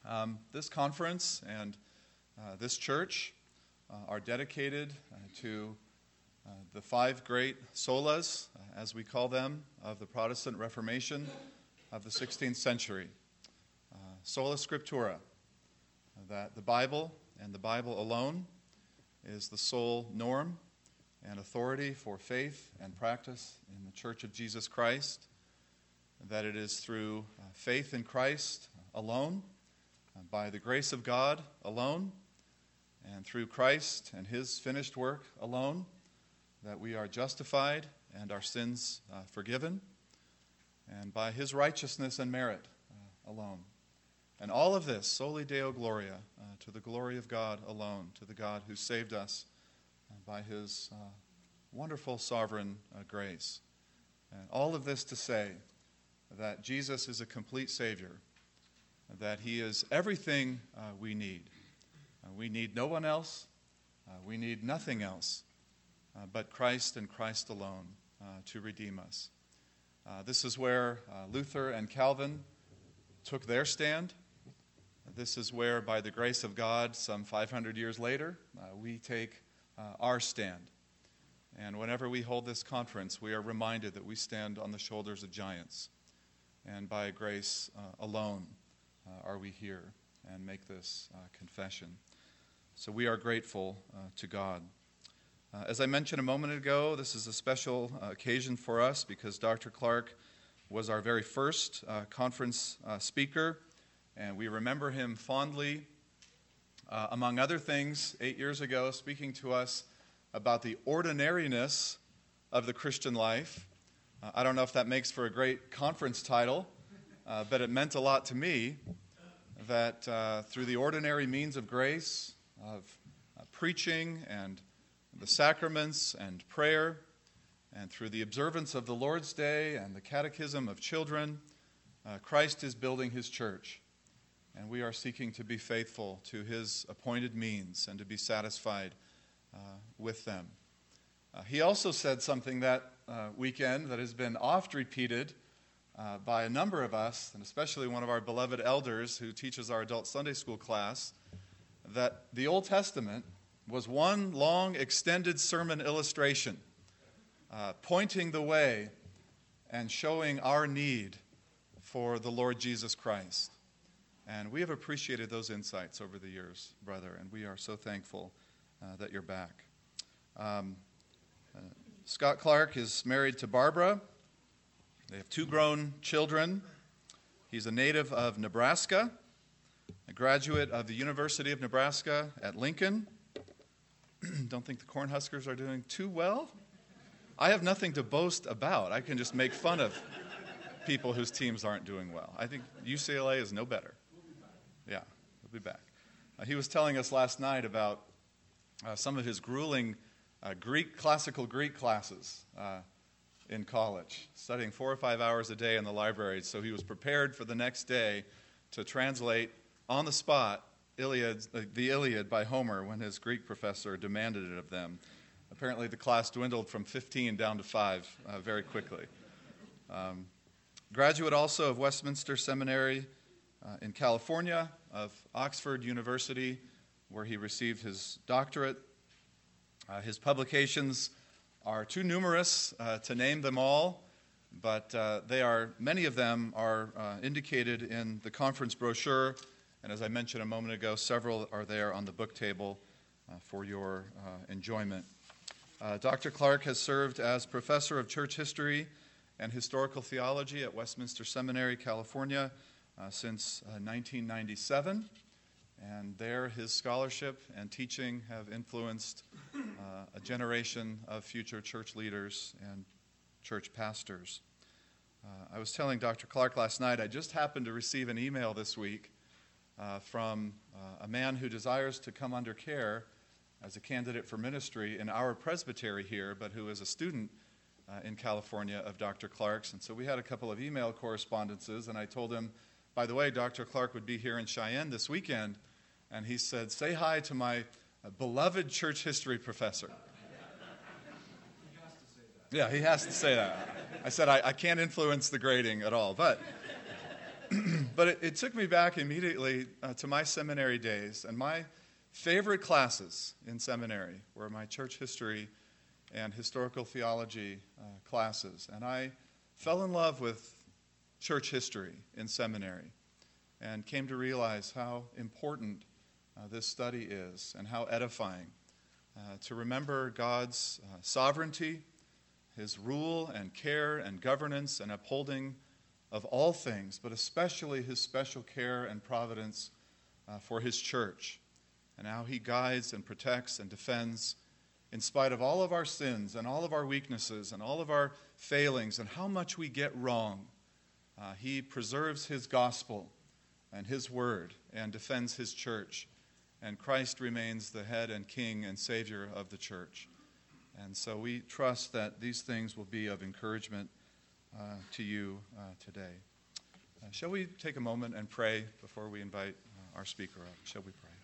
This conference and this church are dedicated to the five great solas, as we call them, of the Protestant Reformation of the 16th century. Sola Scriptura, that the Bible and the Bible alone is the sole norm and authority for faith and practice in the Church of Jesus Christ, that it is through faith in Christ alone, by the grace of God alone, and through Christ and his finished work alone, that we are justified and our sins forgiven, and by his righteousness and merit alone. And all of this, soli Deo Gloria, to the glory of God alone, to the God who saved us by his wonderful sovereign grace. And all of this to say that Jesus is a complete Savior, that he is everything we need. We need no one else. We need nothing else but Christ and Christ alone to redeem us. This is where Luther and Calvin took their stand. This is where, by the grace of God, some 500 years later, we take our stand. And whenever we hold this conference, we are reminded that we stand on the shoulders of giants. And by grace alone are we here and make this confession. So we are grateful to God. As I mentioned a moment ago, this is a special occasion for us because Dr. Clark was our very first conference speaker, and we remember him fondly, among other things, 8 years ago, speaking to us about the ordinariness of the Christian life. I don't know if that makes for a great conference title, but it meant a lot to me that through the ordinary means of grace, of preaching and the sacraments and prayer, and through the observance of the Lord's Day and the catechism of children, Christ is building his church. And we are seeking to be faithful to his appointed means and to be satisfied with them. He also said something that weekend that has been oft repeated by a number of us, and especially one of our beloved elders who teaches our adult Sunday school class, that the Old Testament was one long extended sermon illustration pointing the way and showing our need for the Lord Jesus Christ. And we have appreciated those insights over the years, brother, and we are so thankful that you're back. Scott Clark is married to Barbara. They have 2 grown children. He's a native of Nebraska, a graduate of the University of Nebraska at Lincoln. Don't think the Cornhuskers are doing too well. I have nothing to boast about. I can just make fun of people whose teams aren't doing well. I think UCLA is no better. Yeah, we'll be back. He was telling us last night about some of his grueling classical Greek classes in college, studying 4 or 5 hours a day in the library, so he was prepared for the next day to translate on the spot the Iliad by Homer when his Greek professor demanded it of them. Apparently the class dwindled from 15 down to 5 very quickly. Graduate also of Westminster Seminary in California, of Oxford University, where he received his doctorate. His publications are too numerous to name them all, but many of them are indicated in the conference brochure, and as I mentioned a moment ago, several are there on the book table for your enjoyment. Dr. Clark has served as professor of church history and historical theology at Westminster Seminary, California, since 1997, and there his scholarship and teaching have influenced a generation of future church leaders and church pastors. I was telling Dr. Clark last night, I just happened to receive an email this week from a man who desires to come under care as a candidate for ministry in our presbytery here, but who is a student in California of Dr. Clark's. And so we had a couple of email correspondences, and I told him, by the way, Dr. Clark would be here in Cheyenne this weekend. And he said, say hi to my beloved church history professor. He has to say that. Yeah, he has to say that. I said, I can't influence the grading at all. But But it took me back immediately to my seminary days, and my favorite classes in seminary were my church history and historical theology classes. And I fell in love with church history in seminary and came to realize how important this study is and how edifying to remember God's sovereignty, his rule and care and governance and upholding of all things, but especially his special care and providence for his church, and how he guides and protects and defends in spite of all of our sins and all of our weaknesses and all of our failings and how much we get wrong. He preserves his gospel and his word and defends his church, and Christ remains the head and king and savior of the church. And so we trust that these things will be of encouragement to you today. Shall we take a moment and pray before we invite our speaker up? Shall we pray?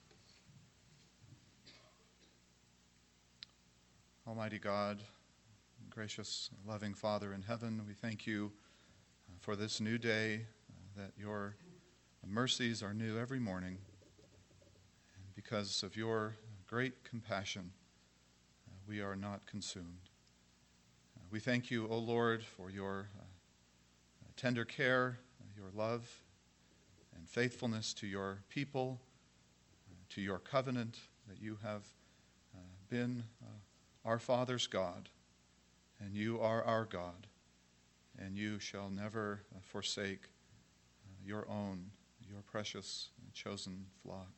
Almighty God, gracious, loving Father in heaven, we thank you for this new day, that your mercies are new every morning. And because of your great compassion, we are not consumed. We thank you, O Lord, for your tender care, your love, and faithfulness to your people, to your covenant, that you have been our Father's God, and you are our God, and you shall never forsake your own, your precious and chosen flock.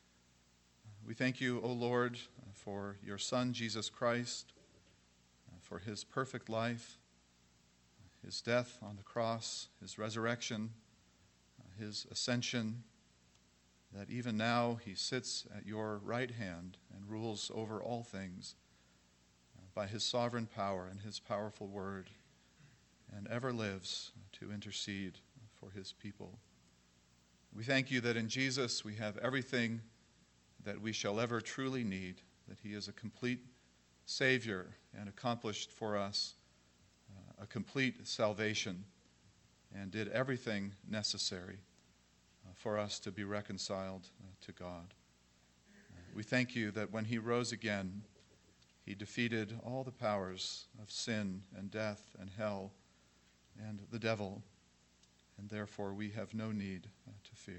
We thank you, O Lord, for your Son, Jesus Christ, for his perfect life, his death on the cross, his resurrection, his ascension, that even now he sits at your right hand and rules over all things by his sovereign power and his powerful word, and ever lives to intercede for his people. We thank you that in Jesus we have everything that we shall ever truly need, that he is a complete Savior and accomplished for us a complete salvation and did everything necessary for us to be reconciled to God. We thank you that when he rose again, he defeated all the powers of sin and death and hell and the devil, and therefore we have no need to fear.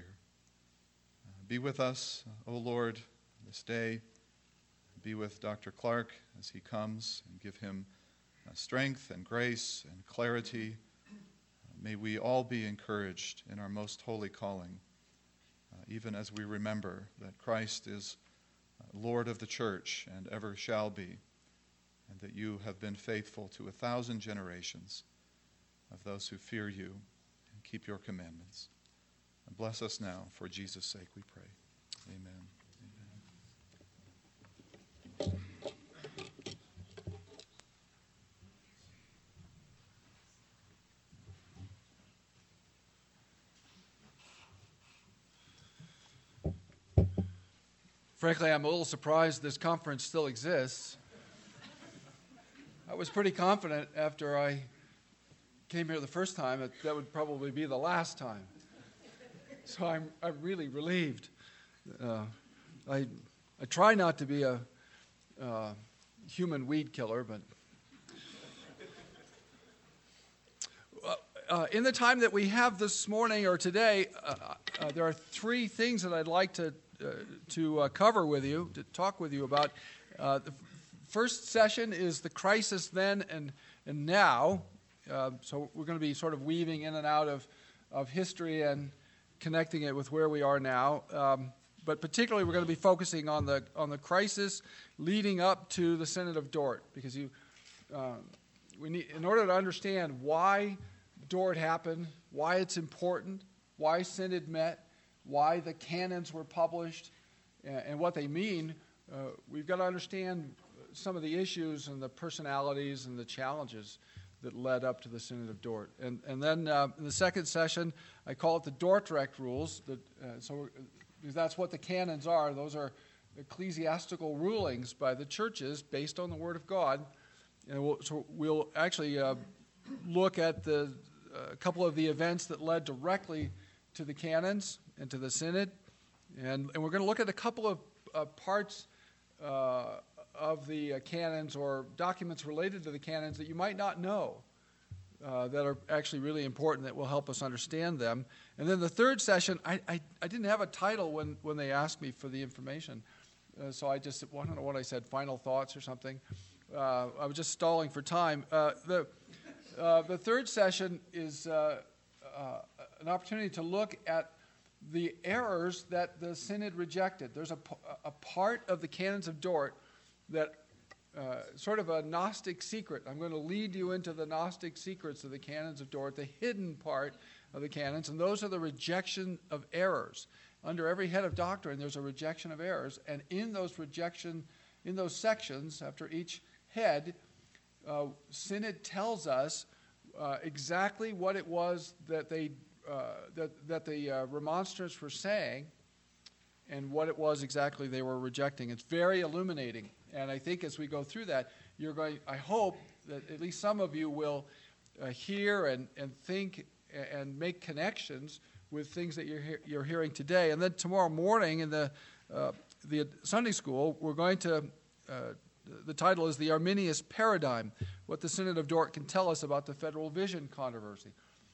Be with us, O Lord, this day. Be with Dr. Clark as he comes, and give him strength and grace and clarity. May we all be encouraged in our most holy calling, even as we remember that Christ is Lord of the church and ever shall be, and that you have been faithful to 1,000 generations of those who fear you and keep your commandments. And bless us now, for Jesus' sake we pray. Amen. Frankly, I'm a little surprised this conference still exists. I was pretty confident after I came here the first time that would probably be the last time. So I'm really relieved. I try not to be a human weed killer, but in the time that we have this morning or today, there are three things that I'd like to cover with you, to talk with you about. The first session is the crisis then and now. So we're going to be sort of weaving in and out of history and connecting it with where we are now. But particularly we're going to be focusing on the crisis leading up to the Synod of Dort, because we need, in order to understand why Dort happened, why it's important, why Synod met, why the canons were published, and what they mean, we've got to understand some of the issues and the personalities and the challenges that led up to the Synod of Dort. And then in the second session, I call it the Dordrecht rules. Because that's what the canons are. Those are ecclesiastical rulings by the churches based on the Word of God. And we'll actually look at the a couple of the events that led directly to the canons and to the synod. And we're going to look at a couple of parts of the canons or documents related to the canons that you might not know that are actually really important that will help us understand them. And then the third session, I didn't have a title when they asked me for the information. So I just, I don't know what I said, final thoughts or something. I was just stalling for time. The third session is an opportunity to look at the errors that the synod rejected. There's a part of the Canons of Dort that sort of a Gnostic secret. I'm going to lead you into the Gnostic secrets of the Canons of Dort, the hidden part of the canons, and those are the rejection of errors. Under every head of doctrine, there's a rejection of errors, and in those sections, after each head, synod tells us exactly what it was that the remonstrants were saying, and what it was exactly they were rejecting. It's very illuminating, and I think as we go through that, I hope that at least some of you will hear and think and make connections with things that you're hearing today. And then tomorrow morning in the Sunday school, we're going to, the title is The Arminius Paradigm, what the Synod of Dort can tell us about the federal vision controversy.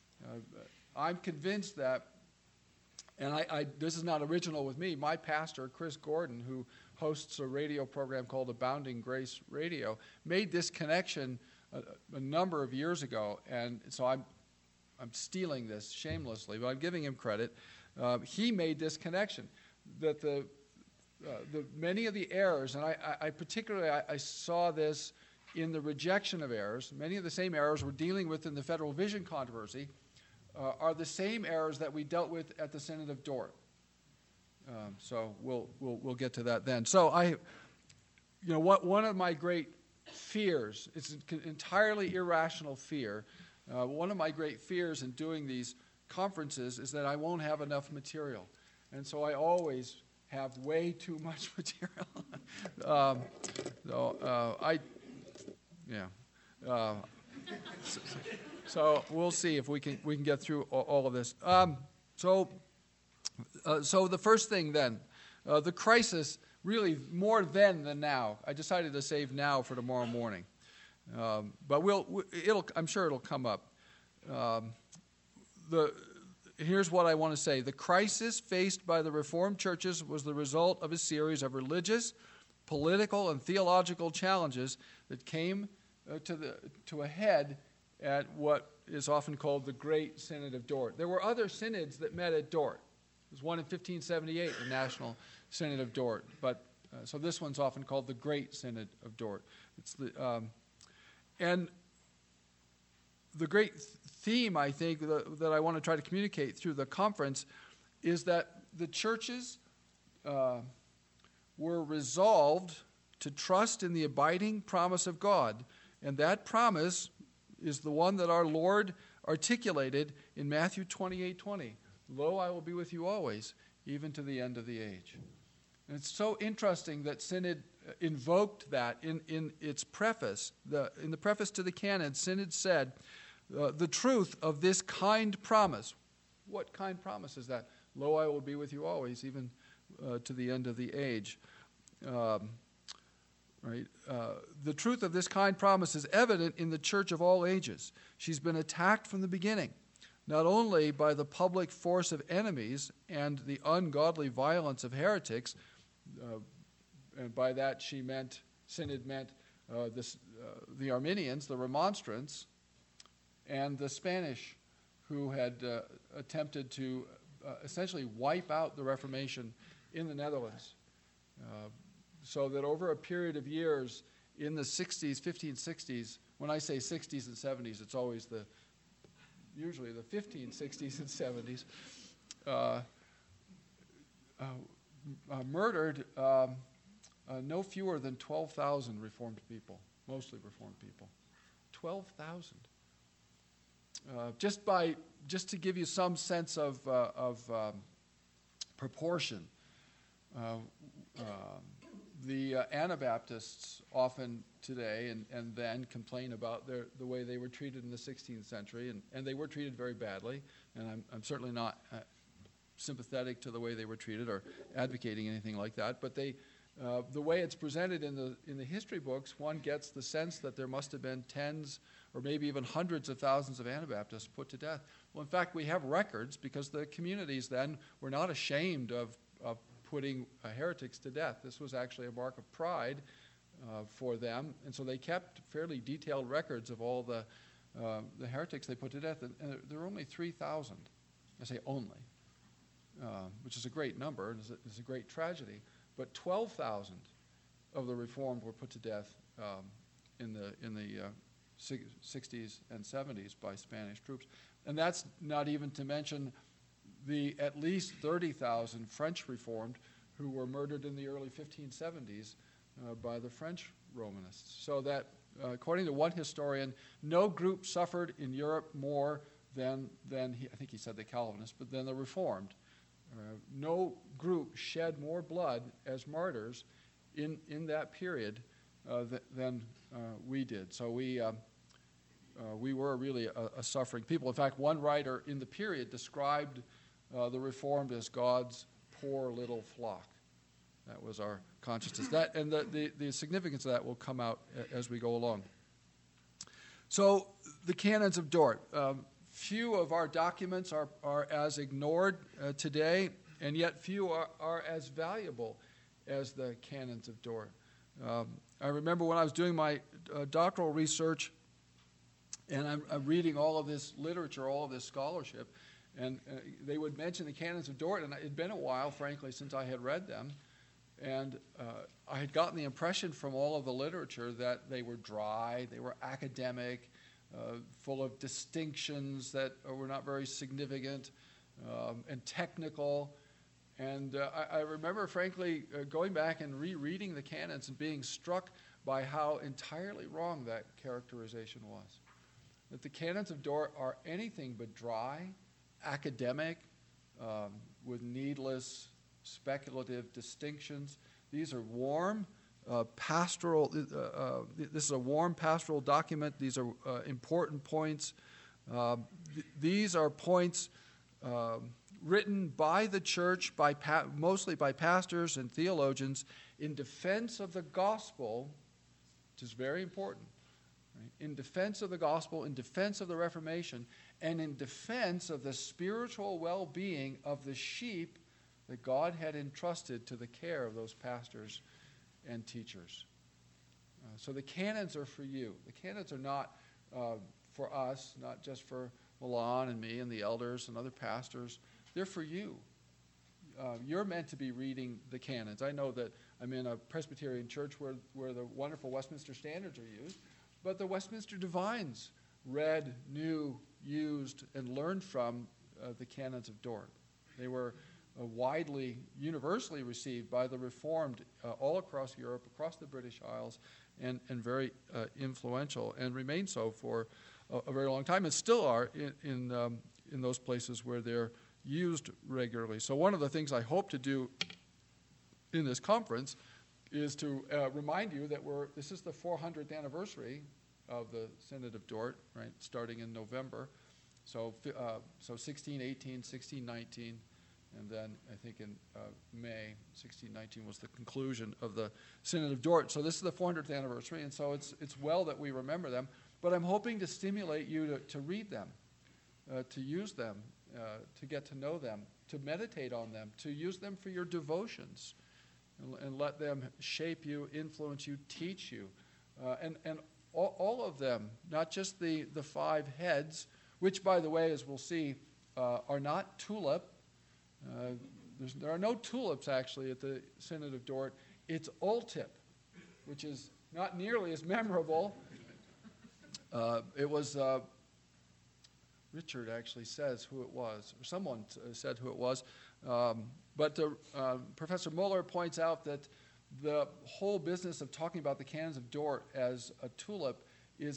I'm convinced that, and this is not original with me, my pastor, Chris Gordon, who hosts a radio program called Abounding Grace Radio, made this connection a number of years ago, and so I'm stealing this shamelessly, but I'm giving him credit. He made this connection that the many of the errors, and I particularly saw this in the rejection of errors. Many of the same errors we're dealing with in the federal vision controversy are the same errors that we dealt with at the Synod of Dort. So we'll get to that then. So one of my great fears, it's an entirely irrational fear. One of my great fears in doing these conferences is that I won't have enough material. And so I always have way too much material. So we'll see if we can get through all of this. So the first thing then, the crisis, really more then than now. I decided to save now for tomorrow morning. But I'm sure it'll come up. Here's what I want to say. The crisis faced by the Reformed churches was the result of a series of religious, political, and theological challenges that came to a head at what is often called the Great Synod of Dort. There were other synods that met at Dort. There was one in 1578, the National Synod of Dort. But so this one's often called the Great Synod of Dort. And the great theme, I think, that I want to try to communicate through the conference is that the churches were resolved to trust in the abiding promise of God, and that promise is the one that our Lord articulated in Matthew 28:20. Lo, I will be with you always, even to the end of the age. And it's so interesting that Synod invoked that in its preface. In the preface to the canon, Synod said, the truth of this kind promise. What kind promise is that? Lo, I will be with you always, even to the end of the age. Right? The truth of this kind promise is evident in the church of all ages. She's been attacked from the beginning, not only by the public force of enemies and the ungodly violence of heretics, and by that Synod meant the Arminians, the Remonstrants, and the Spanish, who had attempted to essentially wipe out the Reformation in the Netherlands. So that over a period of years in the 60s, 1560s, when I say 60s and 70s, it's always usually the 1560s and 70s, murdered no fewer than 12,000 Reformed people, mostly Reformed people. 12,000. Just to give you some sense of proportion, The Anabaptists often today and then complain about the way they were treated in the 16th century, and they were treated very badly, and I'm certainly not sympathetic to the way they were treated or advocating anything like that, but the way it's presented in the history books, one gets the sense that there must have been tens or maybe even hundreds of thousands of Anabaptists put to death. Well, in fact, we have records because the communities then were not ashamed of putting heretics to death. This was actually a mark of pride for them, and so they kept fairly detailed records of all the heretics they put to death, and there were only 3,000. I say only, which is a great number, and is a great tragedy. But 12,000 of the Reformed were put to death in the 60s and 70s by Spanish troops. And that's not even to mention the at least 30,000 French Reformed who were murdered in the early 1570s by the French Romanists. So that, according to one historian, no group suffered in Europe more than I think he said the Calvinists, but than the Reformed. No group shed more blood as martyrs in that period than we did. So we were really a suffering people. In fact, one writer in the period described the Reformed as God's poor little flock. That was our consciousness. That and the significance of that will come out as we go along. So the canons of Dort. Few of our documents are as ignored today, and yet few are as valuable as the canons of Dort. I remember when I was doing my doctoral research, and I'm reading all of this literature, all of this scholarship, and they would mention the canons of Dort, and it had been a while, frankly, since I had read them, and I had gotten the impression from all of the literature that they were dry, they were academic, full of distinctions that were not very significant, and technical. And I remember, frankly, going back and rereading the canons and being struck by how entirely wrong that characterization was. That the canons of Dort are anything but dry, academic, with needless speculative distinctions. These are warm, pastoral. This is a warm pastoral document. These are important points. These are points written by the church, mostly by pastors and theologians, in defense of the gospel, which is very important. Right? In defense of the gospel, in defense of the Reformation, and in defense of the spiritual well-being of the sheep that God had entrusted to the care of those pastors and teachers. So the canons are for you. The canons are not for us, not just for Milan and me and the elders and other pastors. They're for you. You're meant to be reading the canons. I know that I'm in a Presbyterian church where the wonderful Westminster Standards are used, but the Westminster Divines read, knew, used, and learned from the canons of Dort. They were widely, universally received by the Reformed all across Europe, across the British Isles, and very influential, and remain so for a very long time, and still are in those places where they're used regularly. So one of the things I hope to do in this conference is to remind you that this is the 400th anniversary of the Synod of Dort, right, starting in November. So 1618, 1619, and then I think in May 1619 was the conclusion of the Synod of Dort. So this is the 400th anniversary, and so it's well that we remember them. But I'm hoping to stimulate you to read them, to use them, to get to know them, to meditate on them, to use them for your devotions, and let them shape you, influence you, teach you. And all of them, not just the five heads, which, by the way, as we'll see, are not tulip. There are no tulips, actually, at the Synod of Dort. It's ultip, which is not nearly as memorable. It was... Richard actually says who it was, or someone said who it was. But Professor Muller points out that the whole business of talking about the canons of Dort as a tulip is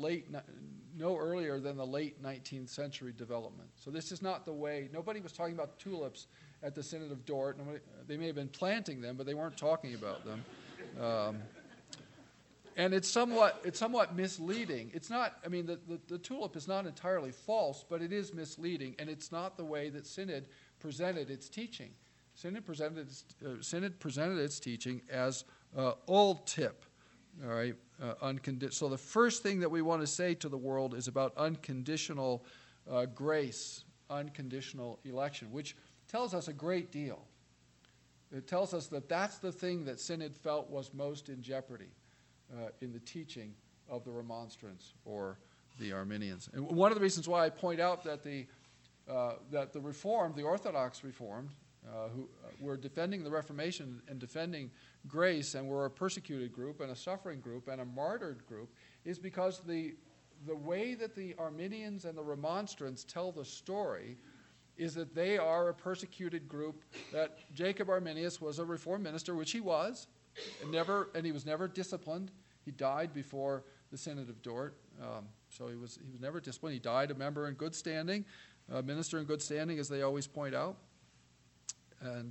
no earlier than the late 19th century development. So this is not the way. Nobody was talking about tulips at the Synod of Dort. They may have been planting them, but they weren't talking about them. And it's somewhat misleading. It's not, I mean, the tulip is not entirely false, but it is misleading, and it's not the way that Synod presented its teaching. Synod presented its teaching as old tip, all right? So the first thing that we want to say to the world is about unconditional grace, unconditional election, which tells us a great deal. It tells us that that's the thing that Synod felt was most in jeopardy in the teaching of the Remonstrants or the Arminians. And one of the reasons why I point out that the Reformed, the Orthodox Reformed, who were defending the Reformation and defending grace, and were a persecuted group and a suffering group and a martyred group, is because the way that the Arminians and the Remonstrants tell the story is that they are a persecuted group, that Jacob Arminius was a Reformed minister, which he was, and he was never disciplined. He died before the Synod of Dort, so he was never disciplined. He died a member in good standing, a minister in good standing, as they always point out. And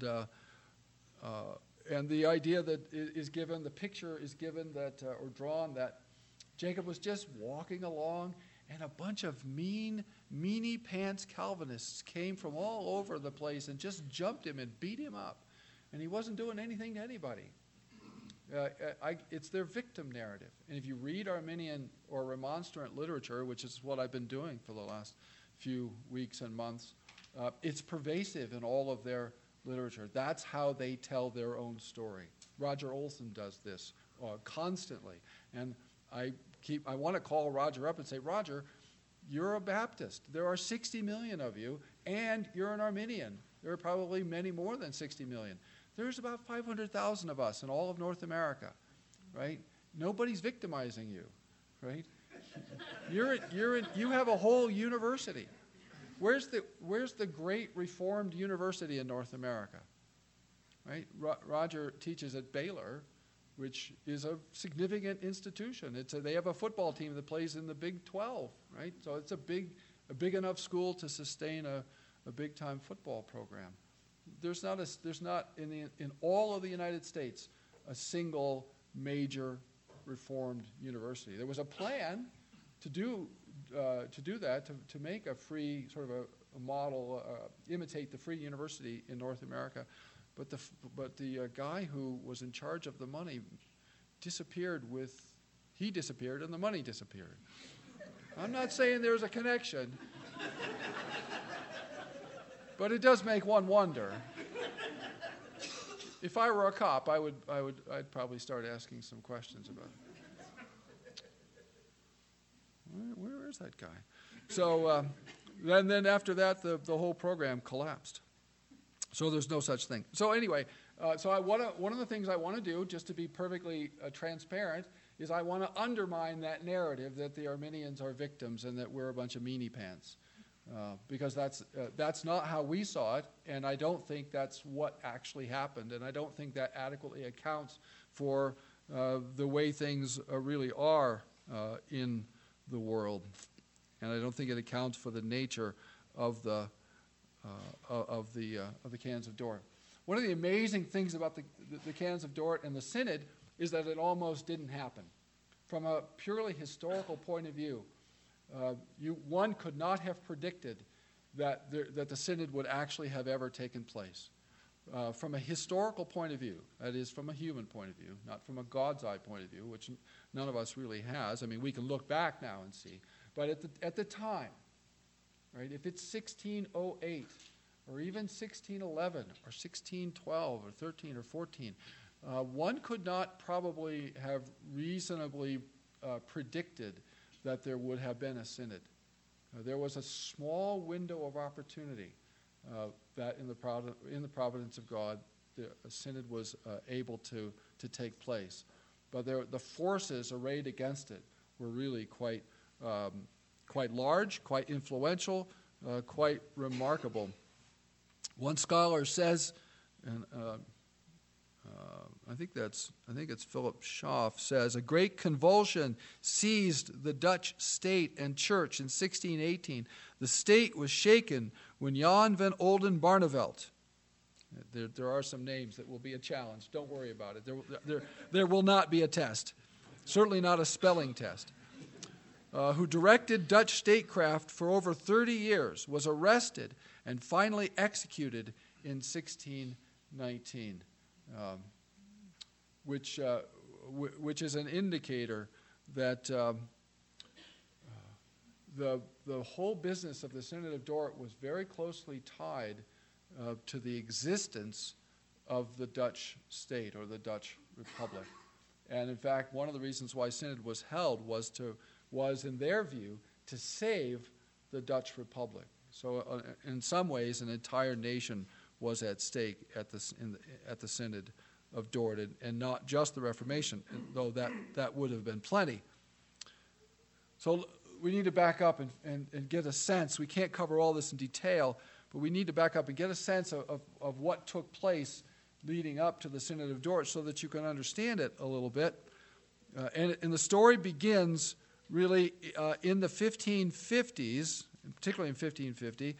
the idea that is given, the picture is given that, or drawn, that Jacob was just walking along, and a bunch of meanie pants Calvinists came from all over the place and just jumped him and beat him up. And he wasn't doing anything to anybody. It's their victim narrative. And if you read Arminian or Remonstrant literature, which is what I've been doing for the last few weeks and months, it's pervasive in all of their literature. That's how they tell their own story. Roger Olson does this constantly. And I want to call Roger up and say, Roger, you're a Baptist. There are 60 million of you, and you're an Arminian. There are probably many more than 60 million. There's about 500,000 of us in all of North America, right? Nobody's victimizing you, right? You have a whole university. Where's the great Reformed university in North America, right? Roger teaches at Baylor, which is a significant institution. They have a football team that plays in the Big 12, right? So it's a big enough school to sustain a big-time football program. There's not in all of the United States a single major Reformed university. There was a plan to do that, to make a free sort of a model, imitate the free university in North America, but the guy who was in charge of the money disappeared and the money disappeared. I'm not saying there's a connection. But it does make one wonder. If I were a cop, I'd probably start asking some questions about where is that guy? So then after that, the whole program collapsed. So there's no such thing. So anyway, one of the things I want to do, just to be perfectly transparent, is I want to undermine that narrative that the Arminians are victims and that we're a bunch of meanie pants. Because that's not how we saw it, and I don't think that's what actually happened, and I don't think that adequately accounts for the way things really are in the world, and I don't think it accounts for the nature of the Canons of Dort. One of the amazing things about the Canons of Dort and the Synod is that it almost didn't happen. From a purely historical point of view, one could not have predicted that the Synod would actually have ever taken place. From a historical point of view, that is, from a human point of view, not from a God's eye point of view, which none of us really has. I mean, we can look back now and see. But at the time, right, if it's 1608, or even 1611, or 1612, or 13, or 14, one could not probably have reasonably predicted that there would have been a synod. There was a small window of opportunity that in the providence of God, the synod was able to take place. But the forces arrayed against it were really quite large, quite influential, quite remarkable. One scholar says, and I think it's Philip Schaff, says, a great convulsion seized the Dutch state and church in 1618. The state was shaken when Jan van Oldenbarnevelt, There are some names that will be a challenge. Don't worry about it. There will not be a test, certainly not a spelling test. Who directed Dutch statecraft for over 30 years, was arrested and finally executed in 1619, which is an indicator that the whole business of the Synod of Dort was very closely tied to the existence of the Dutch state or the Dutch Republic. And in fact, one of the reasons why Synod was held was, in their view, to save the Dutch Republic. So in some ways, an entire nation was at stake at the Synod of Dort, and not just the Reformation, though that would have been plenty. So we need to back up and get a sense. We can't cover all this in detail, but we need to back up and get a sense of what took place leading up to the Synod of Dort so that you can understand it a little bit. And the story begins really in the 1550s, particularly in 1550,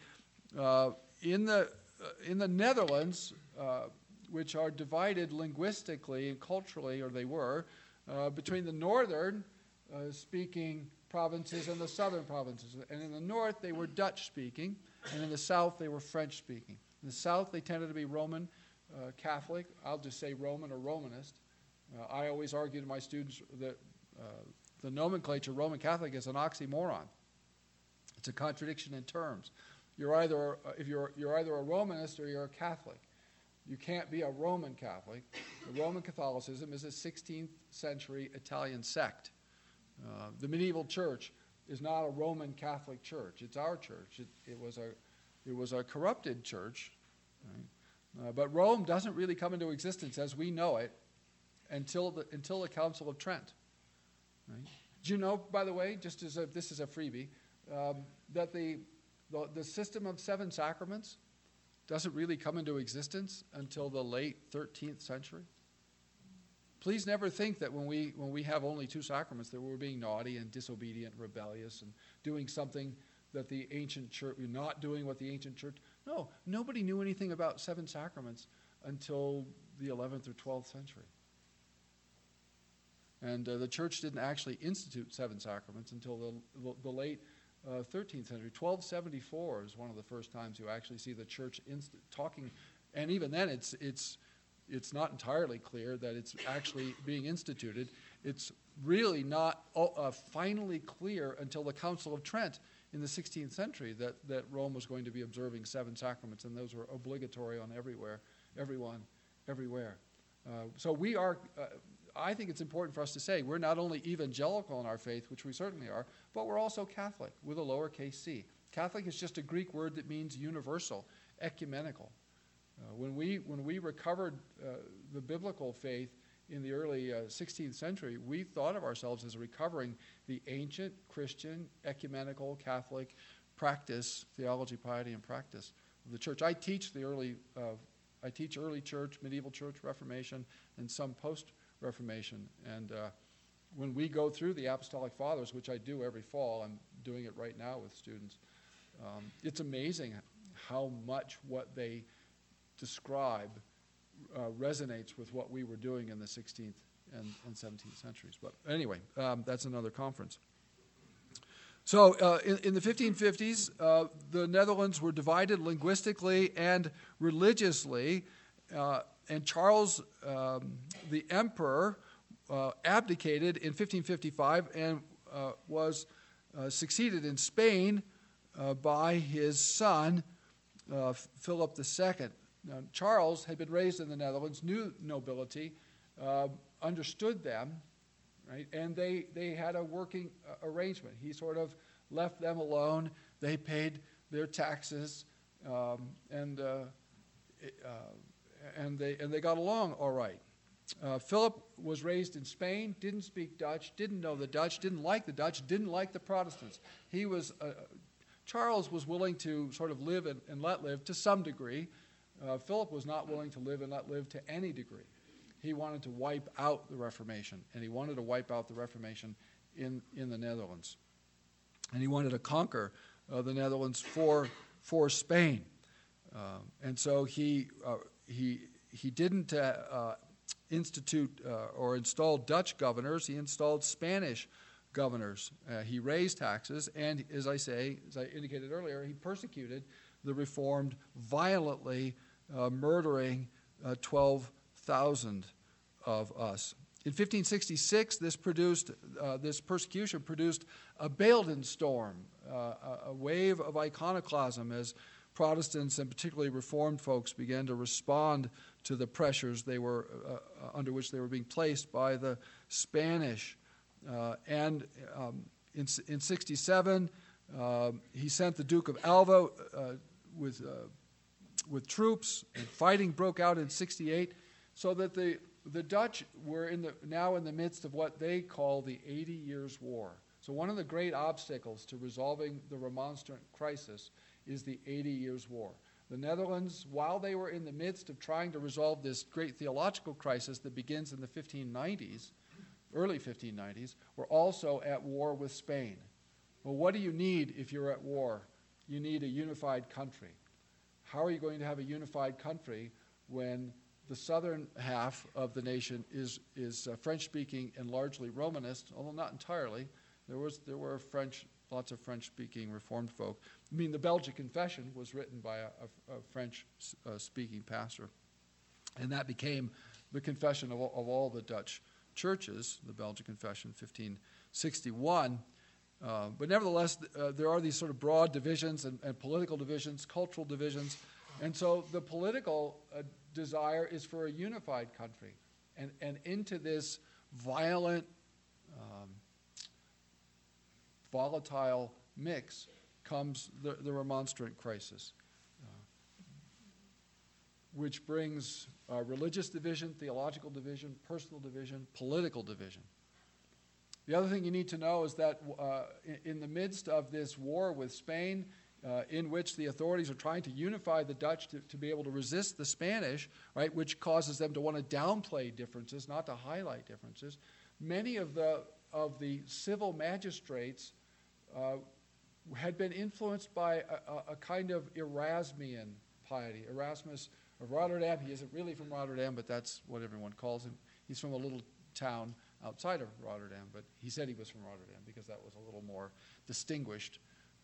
in the Netherlands, which are divided linguistically and culturally, or they were, between the northern speaking provinces and the southern provinces. And in the north, they were Dutch-speaking, and in the south, they were French-speaking. In the south, they tended to be Roman Catholic. I'll just say Roman or Romanist. I always argue to my students that the nomenclature Roman Catholic is an oxymoron. It's a contradiction in terms. You're either a Romanist or you're a Catholic. You can't be a Roman Catholic. The Roman Catholicism is a 16th century Italian sect. The medieval church is not a Roman Catholic church. It's our church. It was a corrupted church, right? But Rome doesn't really come into existence as we know it until the Council of Trent. Right? Do you know, by the way, just as this is a freebie, that the system of 7 sacraments doesn't really come into existence until the late 13th century? Please never think that when we have only 2 sacraments that we're being naughty and disobedient and rebellious and doing something that the ancient church, not doing what the ancient church. No, nobody knew anything about 7 sacraments until the 11th or 12th century. And the church didn't actually institute 7 sacraments until the late 13th century. 1274 is one of the first times you actually see the church talking, and even then it's not entirely clear that it's actually being instituted. It's really not finally clear until the Council of Trent in the 16th century that Rome was going to be observing 7 sacraments, and those were obligatory on everyone, everywhere. So we are, I think it's important for us to say, we're not only evangelical in our faith, which we certainly are, but we're also Catholic with a lowercase c. Catholic is just a Greek word that means universal, ecumenical. When we recovered the biblical faith in the early 16th century, we thought of ourselves as recovering the ancient Christian, ecumenical, Catholic practice, theology, piety, and practice of the church. I teach early church, medieval church, Reformation, and some post-Reformation. And when we go through the Apostolic Fathers, which I do every fall, I'm doing it right now with students, it's amazing how much what they describe resonates with what we were doing in the 16th and 17th centuries. But anyway, that's another conference. So in the 1550s, the Netherlands were divided linguistically and religiously, and Charles the Emperor abdicated in 1555 and was succeeded in Spain by his son, Philip II. Now, Charles had been raised in the Netherlands, knew nobility, understood them, right? And they had a working arrangement. He sort of left them alone. They paid their taxes, and they got along all right. Philip was raised in Spain, didn't speak Dutch, didn't know the Dutch, didn't like the Dutch, didn't like the Protestants. Charles was willing to sort of live and let live to some degree. Philip was not willing to live and let live to any degree. He wanted to wipe out the Reformation, and he wanted to wipe out the Reformation in the Netherlands. And he wanted to conquer the Netherlands for Spain. And so he didn't institute or install Dutch governors. He installed Spanish governors. He raised taxes, and as I indicated earlier, he persecuted the Reformed, violently murdering 12,000 of us. In 1566, this persecution produced a Beeldenstorm, a wave of iconoclasm as Protestants and particularly Reformed folks began to respond to the pressures they were under which they were being placed by the Spanish. And in 67, he sent the Duke of Alva with troops, and fighting broke out in 68, so that the Dutch were now in the midst of what they call the 80 Years' War. So one of the great obstacles to resolving the Remonstrant crisis is the 80 Years' War. The Netherlands, while they were in the midst of trying to resolve this great theological crisis that begins in the 1590s, early 1590s, were also at war with Spain. Well, what do you need if you're at war? You need a unified country. How are you going to have a unified country when the southern half of the nation is French-speaking and largely Romanist, although not entirely? There were lots of French-speaking Reformed folk. I mean, the Belgic Confession was written by a French-speaking pastor, and that became the confession of all the Dutch churches, the Belgic Confession, 1561. But nevertheless, there are these sort of broad divisions and political divisions, cultural divisions, and so the political desire is for a unified country. And into this violent, volatile mix comes the Remonstrant crisis, which brings religious division, theological division, personal division, political division. The other thing you need to know is that in the midst of this war with Spain, in which the authorities are trying to unify the Dutch to be able to resist the Spanish, right, which causes them to want to downplay differences, not to highlight differences, many of the civil magistrates had been influenced by a kind of Erasmian piety. Erasmus of Rotterdam, he isn't really from Rotterdam, but that's what everyone calls him. He's from a little town outside of Rotterdam, but he said he was from Rotterdam because that was a little more distinguished.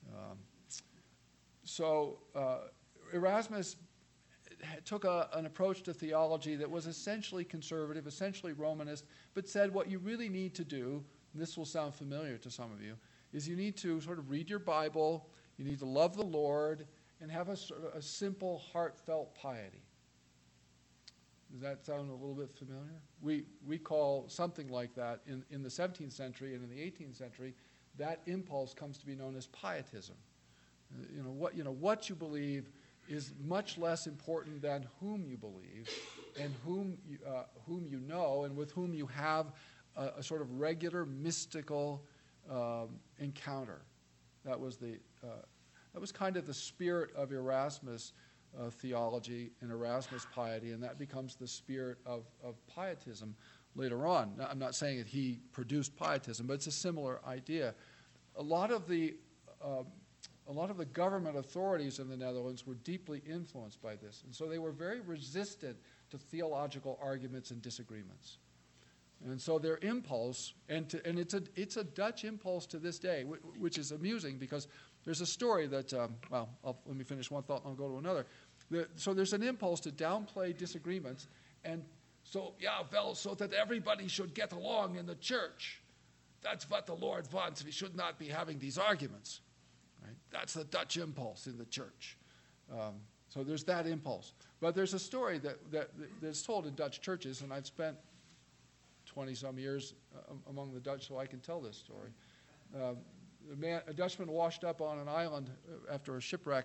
So Erasmus took an approach to theology that was essentially conservative, essentially Romanist, but said what you really need to do, and this will sound familiar to some of you, is you need to sort of read your Bible, you need to love the Lord, and have a simple, heartfelt piety. Does that sound a little bit familiar? We call something like that in the 17th century and in the 18th century, that impulse comes to be known as pietism. What you believe is much less important than whom you believe and whom you know and with whom you have a sort of regular mystical encounter. That was kind of the spirit of Erasmus theology and Erasmus piety, and that becomes the spirit of pietism later on. Now, I'm not saying that he produced pietism, but it's a similar idea. A lot of the government authorities in the Netherlands were deeply influenced by this, and so they were very resistant to theological arguments and disagreements. And so their impulse, and it's a Dutch impulse to this day, which is amusing because there's a story that, let me finish one thought and I'll go to another. So there's an impulse to downplay disagreements, and so that everybody should get along in the church. That's what the Lord wants. We should not be having these arguments. Right? That's the Dutch impulse in the church. So there's that impulse. But there's a story that's told in Dutch churches, and I've spent 20-some years among the Dutch, so I can tell this story. A Dutchman washed up on an island after a shipwreck,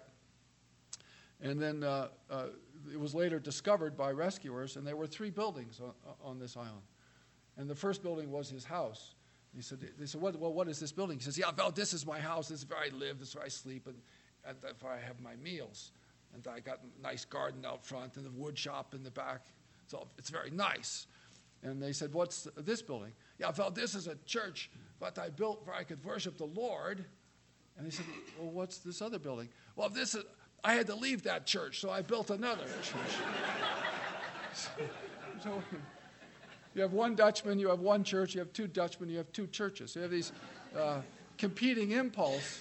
and then it was later discovered by rescuers, and there were 3 buildings on this island. And the first building was his house. They said, what is this building? He says, this is my house. This is where I live. This is where I sleep, and that's where I have my meals. And I got a nice garden out front and a wood shop in the back. So it's very nice. And they said, what's this building? This is a church that I built where I could worship the Lord. And they said, well, what's this other building? Well, I had to leave that church, so I built another church. So you have one Dutchman, you have one church, you have two Dutchmen, you have two churches. So you have these competing impulse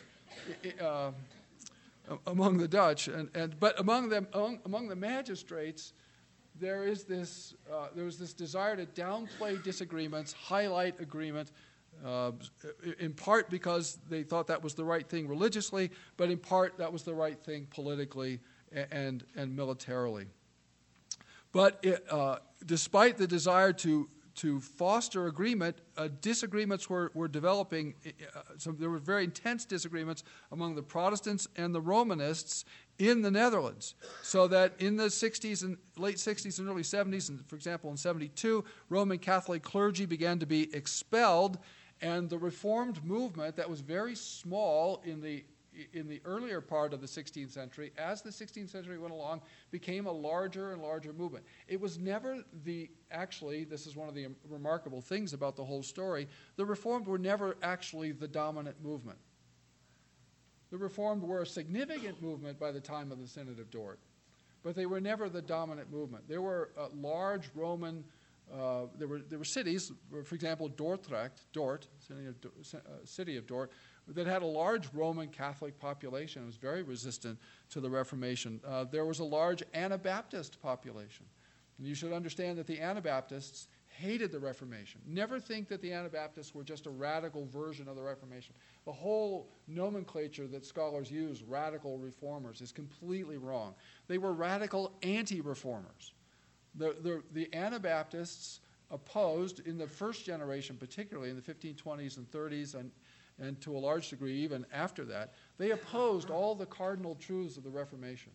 among the Dutch, but among the magistrates, there was this desire to downplay disagreements, highlight agreement, in part because they thought that was the right thing religiously, but in part that was the right thing politically and militarily. But despite the desire to foster agreement, disagreements were developing. So there were very intense disagreements among the Protestants and the Romanists in the Netherlands. So that in the 60s and late 60s and early 70s, and for example in 72, Roman Catholic clergy began to be expelled, and the Reformed movement that was very small in the earlier part of the 16th century, as the 16th century went along, became a larger and larger movement. It was never actually, this is one of the remarkable things about the whole story, the Reformed were never actually the dominant movement. The Reformed were a significant movement by the time of the Synod of Dort, but they were never the dominant movement. There were large Roman, there were cities, for example, Dordrecht, city of Dort, that had a large Roman Catholic population. It was very resistant to the Reformation. There was a large Anabaptist population. And you should understand that the Anabaptists hated the Reformation. Never think that the Anabaptists were just a radical version of the Reformation. The whole nomenclature that scholars use, radical reformers, is completely wrong. They were radical anti-reformers. The Anabaptists opposed, in the first generation particularly, in the 1520s and 30s, and to a large degree even after that, they opposed all the cardinal truths of the Reformation.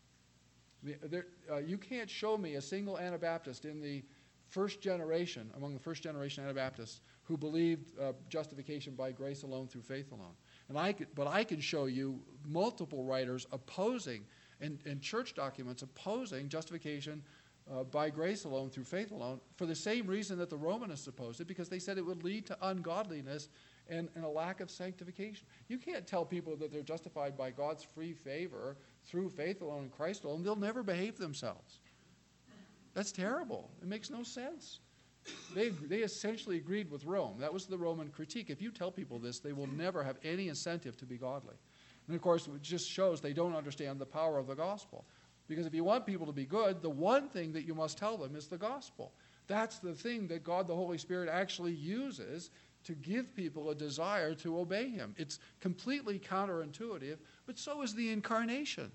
You can't show me a single Anabaptist in the first generation, among the first generation Anabaptists, who believed justification by grace alone through faith alone. But I can show you multiple writers opposing, and church documents opposing justification by grace alone through faith alone, for the same reason that the Romanists opposed it, because they said it would lead to ungodliness and a lack of sanctification. You can't tell people that they're justified by God's free favor through faith alone in Christ alone. They'll never behave themselves. That's terrible. It makes no sense. They essentially agreed with Rome. That was the Roman critique. If you tell people this, they will never have any incentive to be godly. And of course, it just shows they don't understand the power of the gospel. Because if you want people to be good, the one thing that you must tell them is the gospel. That's the thing that God the Holy Spirit actually uses to give people a desire to obey him. It's completely counterintuitive, but so is the incarnation.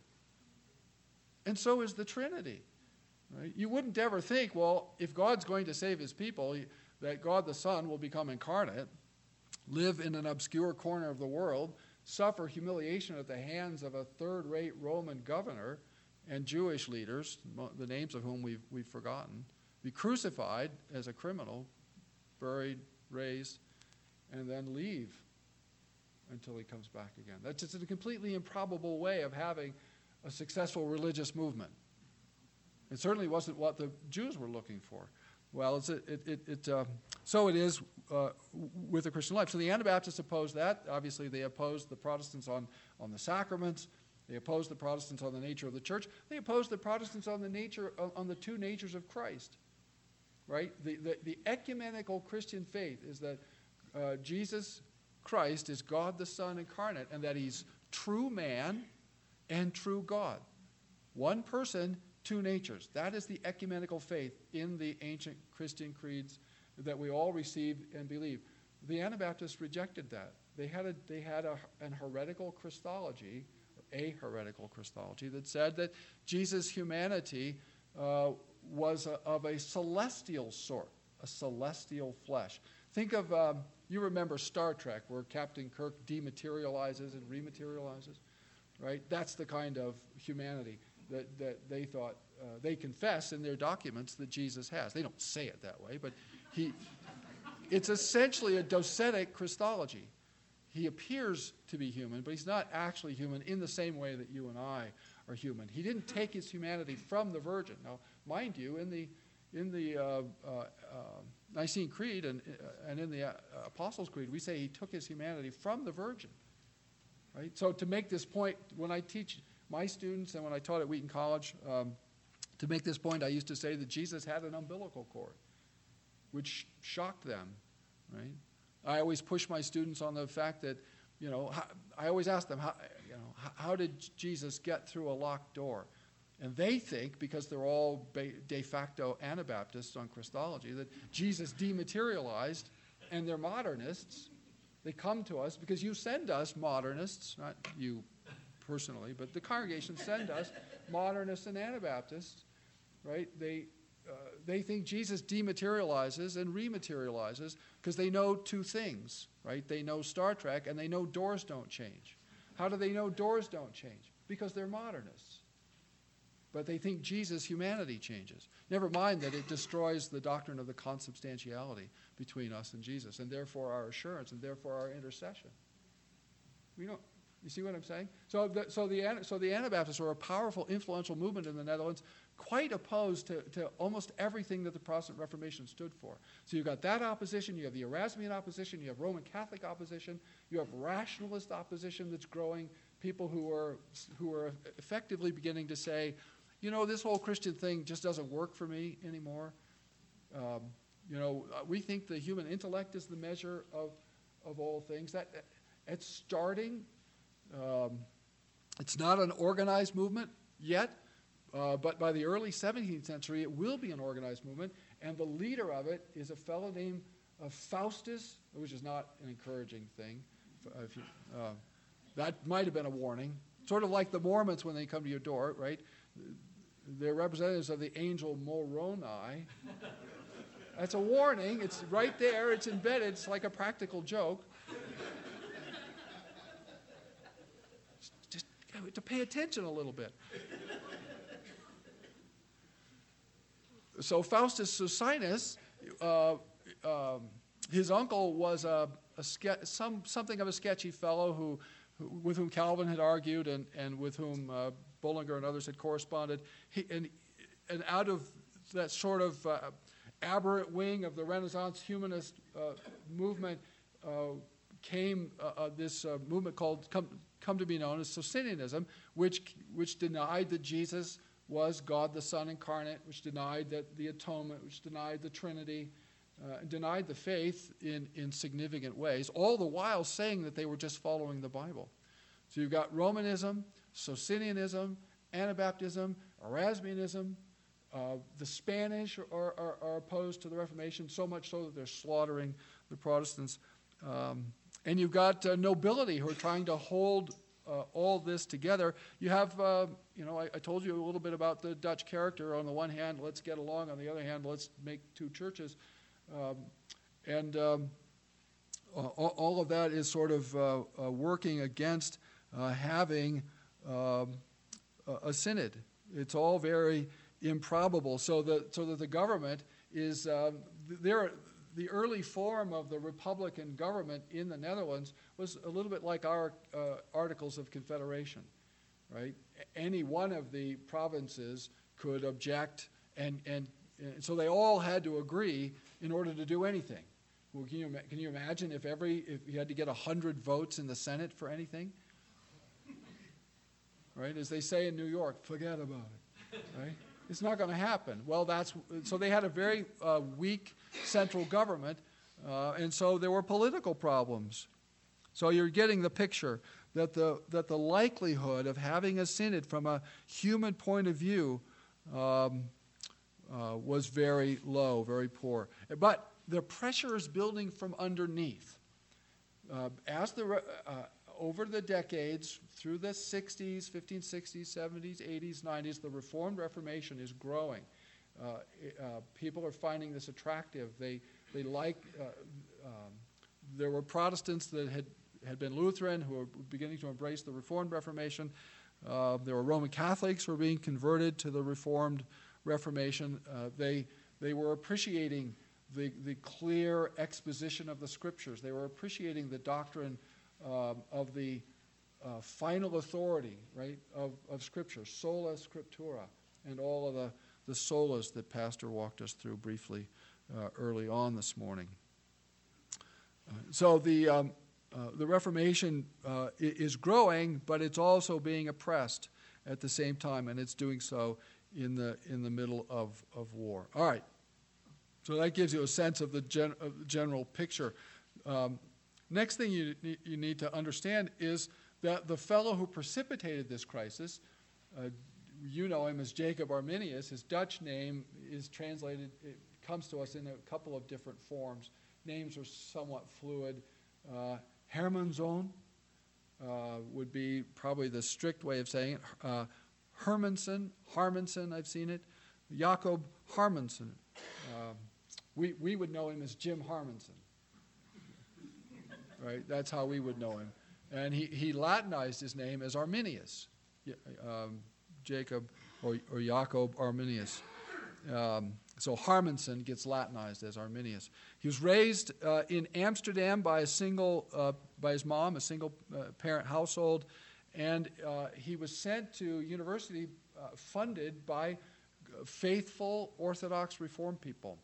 And so is the Trinity. Right? You wouldn't ever think, well, if God's going to save his people, that God the Son will become incarnate, live in an obscure corner of the world, suffer humiliation at the hands of a third-rate Roman governor and Jewish leaders, the names of whom we've forgotten, be crucified as a criminal, buried, raised, and then leave until he comes back again. That's just a completely improbable way of having a successful religious movement. It certainly wasn't what the Jews were looking for. Well, so it is with the Christian life. So the Anabaptists opposed that. Obviously, they opposed the Protestants on the sacraments. They opposed the Protestants on the nature of the church. They opposed the Protestants on the two natures of Christ. Right? The ecumenical Christian faith is that Jesus Christ is God the Son incarnate, and that he's true man and true God. One person, two natures. That is the ecumenical faith in the ancient Christian creeds that we all receive and believe. The Anabaptists rejected that. They had an heretical Christology, a heretical Christology, that said that Jesus' humanity was of a celestial sort, a celestial flesh. Think of, you remember Star Trek, where Captain Kirk dematerializes and rematerializes, right? That's the kind of humanity that they thought, they confess in their documents that Jesus has. They don't say it that way, but it's essentially a docetic Christology. He appears to be human, but he's not actually human in the same way that you and I are human. He didn't take his humanity from the Virgin. Now, mind you, in the Nicene Creed and in the Apostles' Creed, we say he took his humanity from the Virgin. Right? So to make this point, when I teach my students and when I taught at Wheaton College, to make this point, I used to say that Jesus had an umbilical cord, which shocked them, right? I always push my students on the fact that, I always ask them, how did Jesus get through a locked door? And they think, because they're all de facto Anabaptists on Christology, that Jesus dematerialized, and they're modernists. They come to us because you send us modernists, not you personally, but the congregation send us modernists and Anabaptists, right? They think Jesus dematerializes and rematerializes because they know two things, right? They know Star Trek and they know doors don't change. How do they know doors don't change? Because they're modernists. But they think Jesus' humanity changes. Never mind that it destroys the doctrine of the consubstantiality between us and Jesus, and therefore our assurance, and therefore our intercession. You see what I'm saying? So the Anabaptists are a powerful, influential movement in the Netherlands, quite opposed to almost everything that the Protestant Reformation stood for. So you've got that opposition, you have the Erasmian opposition, you have Roman Catholic opposition, you have rationalist opposition that's growing, people who are effectively beginning to say, this whole Christian thing just doesn't work for me anymore. We think the human intellect is the measure of all things. That it's starting. It's not an organized movement yet, but by the early 17th century, it will be an organized movement, and the leader of it is a fellow named Faustus, which is not an encouraging thing. That might have been a warning. Sort of like the Mormons when they come to your door, right? They're representatives of the angel Moroni. That's a warning. It's right there. It's embedded. It's like a practical joke. Just to pay attention a little bit. So Faustus Socinus, his uncle was something of a sketchy fellow with whom Calvin had argued and with whom Bullinger and others had corresponded. And out of that sort of aberrant wing of the Renaissance humanist movement came this movement called come to be known as Socinianism, which denied that Jesus was God the Son incarnate, which denied that the atonement, which denied the Trinity, denied the faith in significant ways, all the while saying that they were just following the Bible. So you've got Romanism, Socinianism, Anabaptism, Erasmianism. The Spanish are opposed to the Reformation, so much so that they're slaughtering the Protestants. And you've got nobility who are trying to hold all this together. You have, I told you a little bit about the Dutch character. On the one hand, let's get along. On the other hand, let's make two churches. All of that is sort of working against having a synod. It's all very improbable. So that the government is the early form of the Republican government in the Netherlands was a little bit like our Articles of Confederation, right? Any one of the provinces could object, and so they all had to agree in order to do anything. Well, can you imagine if you had to get 100 votes in the Senate for anything? Right? As they say in New York, forget about it. Right? It's not going to happen. Well, so they had a very weak central government, and so there were political problems. So you're getting the picture that the likelihood of having a synod from a human point of view was very low, very poor. But the pressure is building from underneath. Over the decades, through the 60s, 1560s, 70s, 80s, 90s, the Reformed Reformation is growing. People are finding this attractive. They like. There were Protestants that had been Lutheran who were beginning to embrace the Reformed Reformation. There were Roman Catholics who were being converted to the Reformed Reformation. They were appreciating the clear exposition of the Scriptures. They were appreciating the doctrine of the final authority, right, of Scripture, sola scriptura, and all of the solas that Pastor walked us through briefly early on this morning. So the Reformation is growing, but it's also being oppressed. at the same time, and it's doing so in the middle of war. All right. So that gives you a sense of the general picture. Next thing you need to understand is that the fellow who precipitated this crisis, you know him as Jacob Arminius. His Dutch name is translated, it comes to us in a couple of different forms. Names are somewhat fluid. Hermanzoon would be probably the strict way of saying it. Harmanson, I've seen it. Jacob Harmanson. We would know him as Jim Harmanson. Right? That's how we would know him. And he Latinized his name as Arminius. Jacob or Jacob Arminius. So Harmanson gets Latinized as Arminius. He was raised in Amsterdam by by his mom, a single parent household, and he was sent to university funded by faithful Orthodox Reformed people.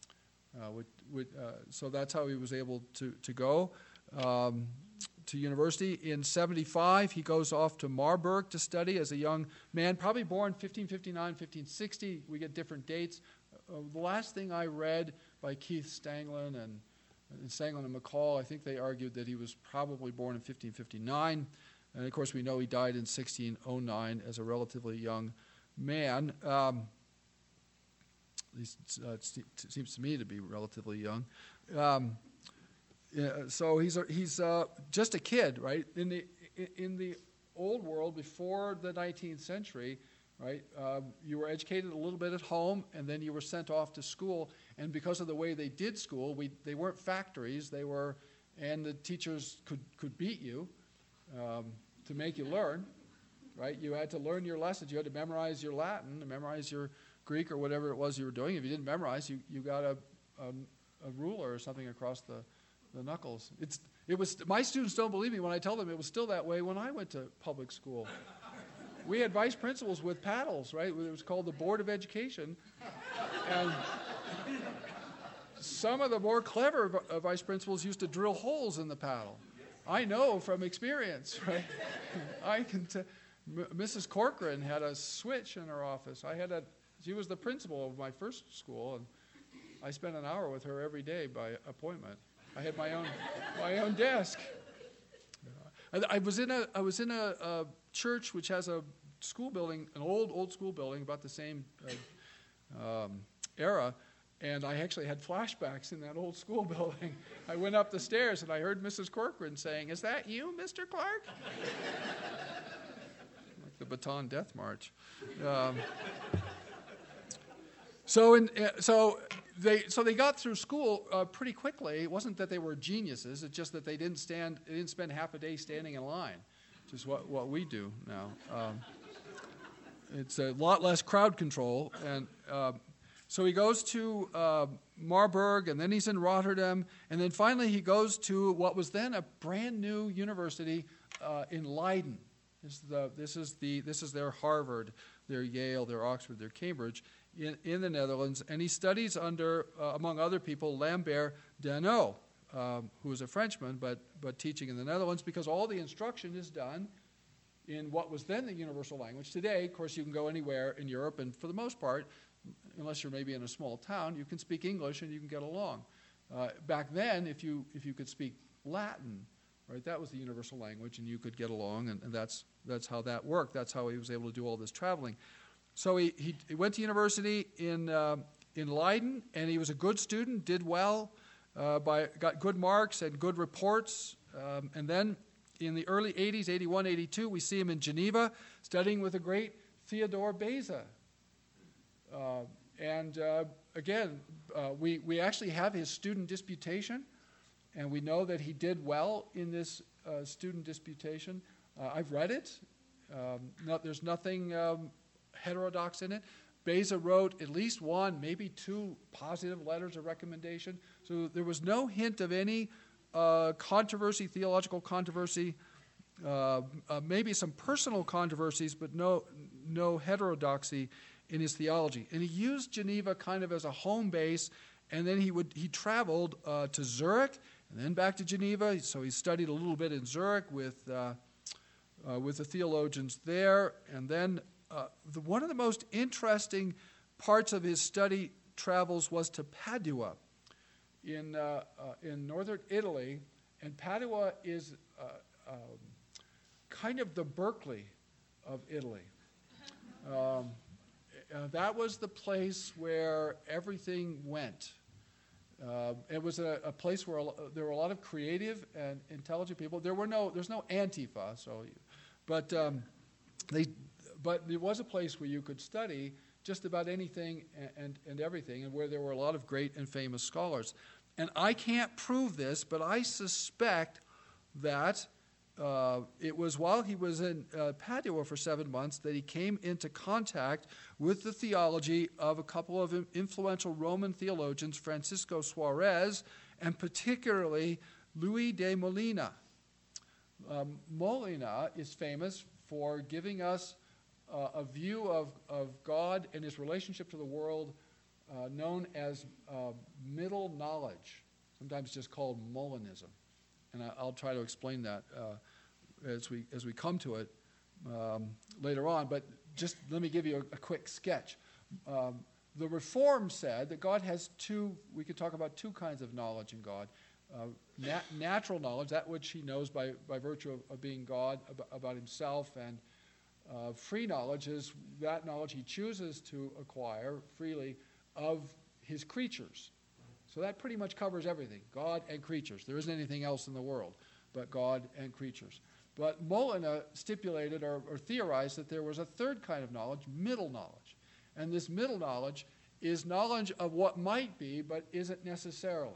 So that's how he was able to go to university. In 1975, he goes off to Marburg to study as a young man, probably born 1559, 1560. We get different dates. The last thing I read by Keith Stanglin and McCall, I think they argued that he was probably born in 1559. And, of course, we know he died in 1609 as a relatively young man. At least it seems to me to be relatively young. So he's just a kid, right? In the old world, before the 19th century, right, you were educated a little bit at home, and then you were sent off to school. And because of the way they did school, they weren't factories. And the teachers could beat you to make you learn, right? You had to learn your lessons. You had to memorize your Latin, to memorize your Greek or whatever it was you were doing. If you didn't memorize, you got a ruler or something across the knuckles. It was. My students don't believe me when I tell them it was still that way when I went to public school. We had vice principals with paddles, right? It was called the Board of Education, and some of the more clever vice principals used to drill holes in the paddle. I know from experience, right? Mrs. Corcoran had a switch in her office. She was the principal of my first school, and I spent an hour with her every day by appointment. I had my own desk. I was in a church which has a school building, an old school building about the same era, and I actually had flashbacks in that old school building. I went up the stairs and I heard Mrs. Corcoran saying, "Is that you, Mr. Clark?" Like the Baton Death March. So they got through school pretty quickly. It wasn't that they were geniuses. It's just that they didn't spend half a day standing in line, which is what we do now. It's a lot less crowd control, and so he goes to Marburg, and then he's in Rotterdam, and then finally he goes to what was then a brand new university in Leiden. This is their Harvard, their Yale, their Oxford, their Cambridge in the Netherlands, and he studies under, among other people, Lambert Dano, who is a Frenchman but teaching in the Netherlands, because all the instruction is done in what was then the universal language. Today, of course, you can go anywhere in Europe, and for the most part, unless you're maybe in a small town, you can speak English and you can get along. Back then, if you could speak Latin, right, that was the universal language, and you could get along, and that's how that worked. That's how he was able to do all this traveling. So he went to university in Leiden, and he was a good student, did well, got good marks and good reports, and then in the early 80s, 81, 82, we see him in Geneva studying with the great Theodore Beza. Again, we actually have his student disputation, and we know that he did well in this student disputation. I've read it. There's nothing heterodox in it. Beza wrote at least one, maybe two positive letters of recommendation. So there was no hint of any controversy, theological controversy, maybe some personal controversies, but no heterodoxy in his theology. And he used Geneva kind of as a home base, and then he traveled to Zurich and then back to Geneva. So he studied a little bit in Zurich with with the theologians there. And then one of the most interesting parts of his study travels was to Padua in northern Italy. And Padua is kind of the Berkeley of Italy. That was the place where everything went. It was a place where there were a lot of creative and intelligent people. There's no Antifa, but it was a place where you could study just about anything and everything, and where there were a lot of great and famous scholars. And I can't prove this, but I suspect that it was while he was in Padua for 7 months that he came into contact with the theology of a couple of influential Roman theologians, Francisco Suarez and particularly Luis de Molina. Molina is famous for giving us a view of God and his relationship to the world known as middle knowledge, sometimes just called Molinism. And I'll try to explain that as we come to it later on. But just let me give you a quick sketch. The Reform said that God has we could talk about two kinds of knowledge in God. Natural knowledge, that which he knows by virtue of being God about himself, and free knowledge is that knowledge he chooses to acquire freely of his creatures. So that pretty much covers everything, God and creatures. There isn't anything else in the world but God and creatures. But Molina stipulated or theorized that there was a third kind of knowledge, middle knowledge. And this middle knowledge is knowledge of what might be but isn't necessarily.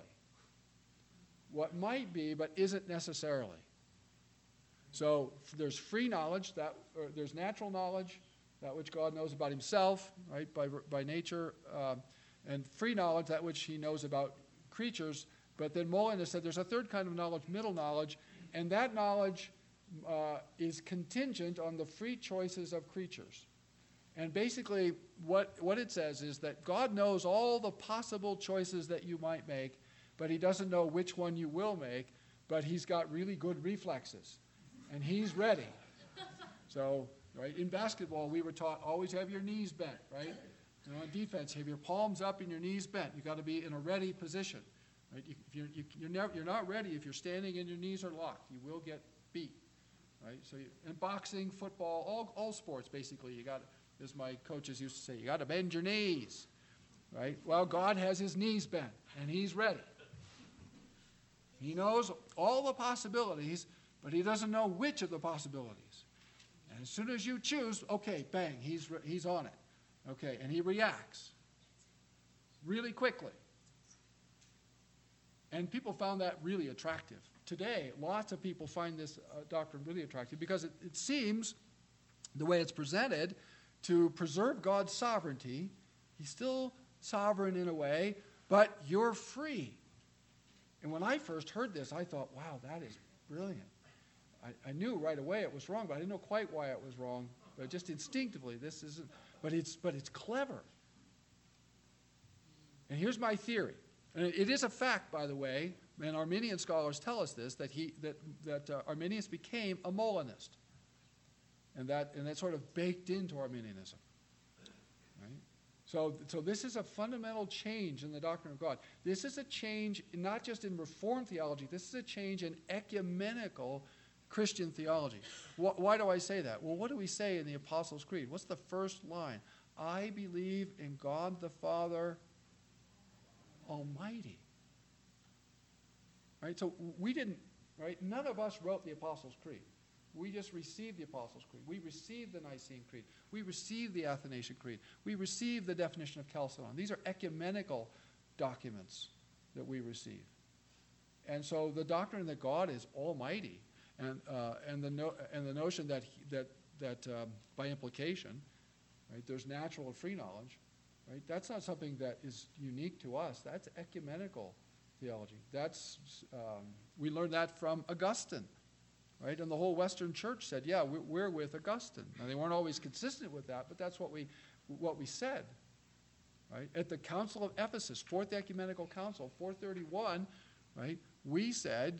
What might be but isn't necessarily. So there's free knowledge, there's natural knowledge, that which God knows about himself, right, by nature, and free knowledge, that which he knows about creatures. But then Molina said there's a third kind of knowledge, middle knowledge, and that knowledge is contingent on the free choices of creatures. And basically what it says is that God knows all the possible choices that you might make, but he doesn't know which one you will make, but he's got really good reflexes, and he's ready. So, right, in basketball, we were taught always have your knees bent, right? You know, in defense, have your palms up and your knees bent. You've got to be in a ready position. Right? You're not ready if you're standing and your knees are locked. You will get beat. Right? So, in boxing, football, all sports, basically, you got, as my coaches used to say, you got to bend your knees. Right? Well, God has his knees bent, and he's ready. He knows all the possibilities, but he doesn't know which of the possibilities. And as soon as you choose, okay, bang, he's on it. Okay, and he reacts really quickly. And people found that really attractive. Today, lots of people find this doctrine really attractive because it seems, the way it's presented, to preserve God's sovereignty. He's still sovereign in a way, but you're free. And when I first heard this, I thought, wow, that is brilliant. I knew right away it was wrong, but I didn't know quite why it was wrong. But just instinctively, this isn't. But it's clever. And here's my theory. And it is a fact, by the way, and Arminian scholars tell us this, that Arminius became a Molinist. And that sort of baked into Arminianism. Right? So this is a fundamental change in the doctrine of God. This is a change not just in Reformed theology, this is a change in ecumenical Christian theology. Why do I say that? Well, what do we say in the Apostles' Creed? What's the first line? I believe in God the Father Almighty. Right? So we didn't, right? None of us wrote the Apostles' Creed. We just received the Apostles' Creed. We received the Nicene Creed. We received the Athanasian Creed. We received the definition of Chalcedon. These are ecumenical documents that we receive. And so the doctrine that God is almighty, and the notion that by implication, right, there's natural and free knowledge, right? That's not something that is unique to us. That's ecumenical theology. We learned that from Augustine, right? And the whole Western Church said, yeah, we're with Augustine. Now they weren't always consistent with that, but that's what we said, right? At the Council of Ephesus, Fourth Ecumenical Council, 431, right? We said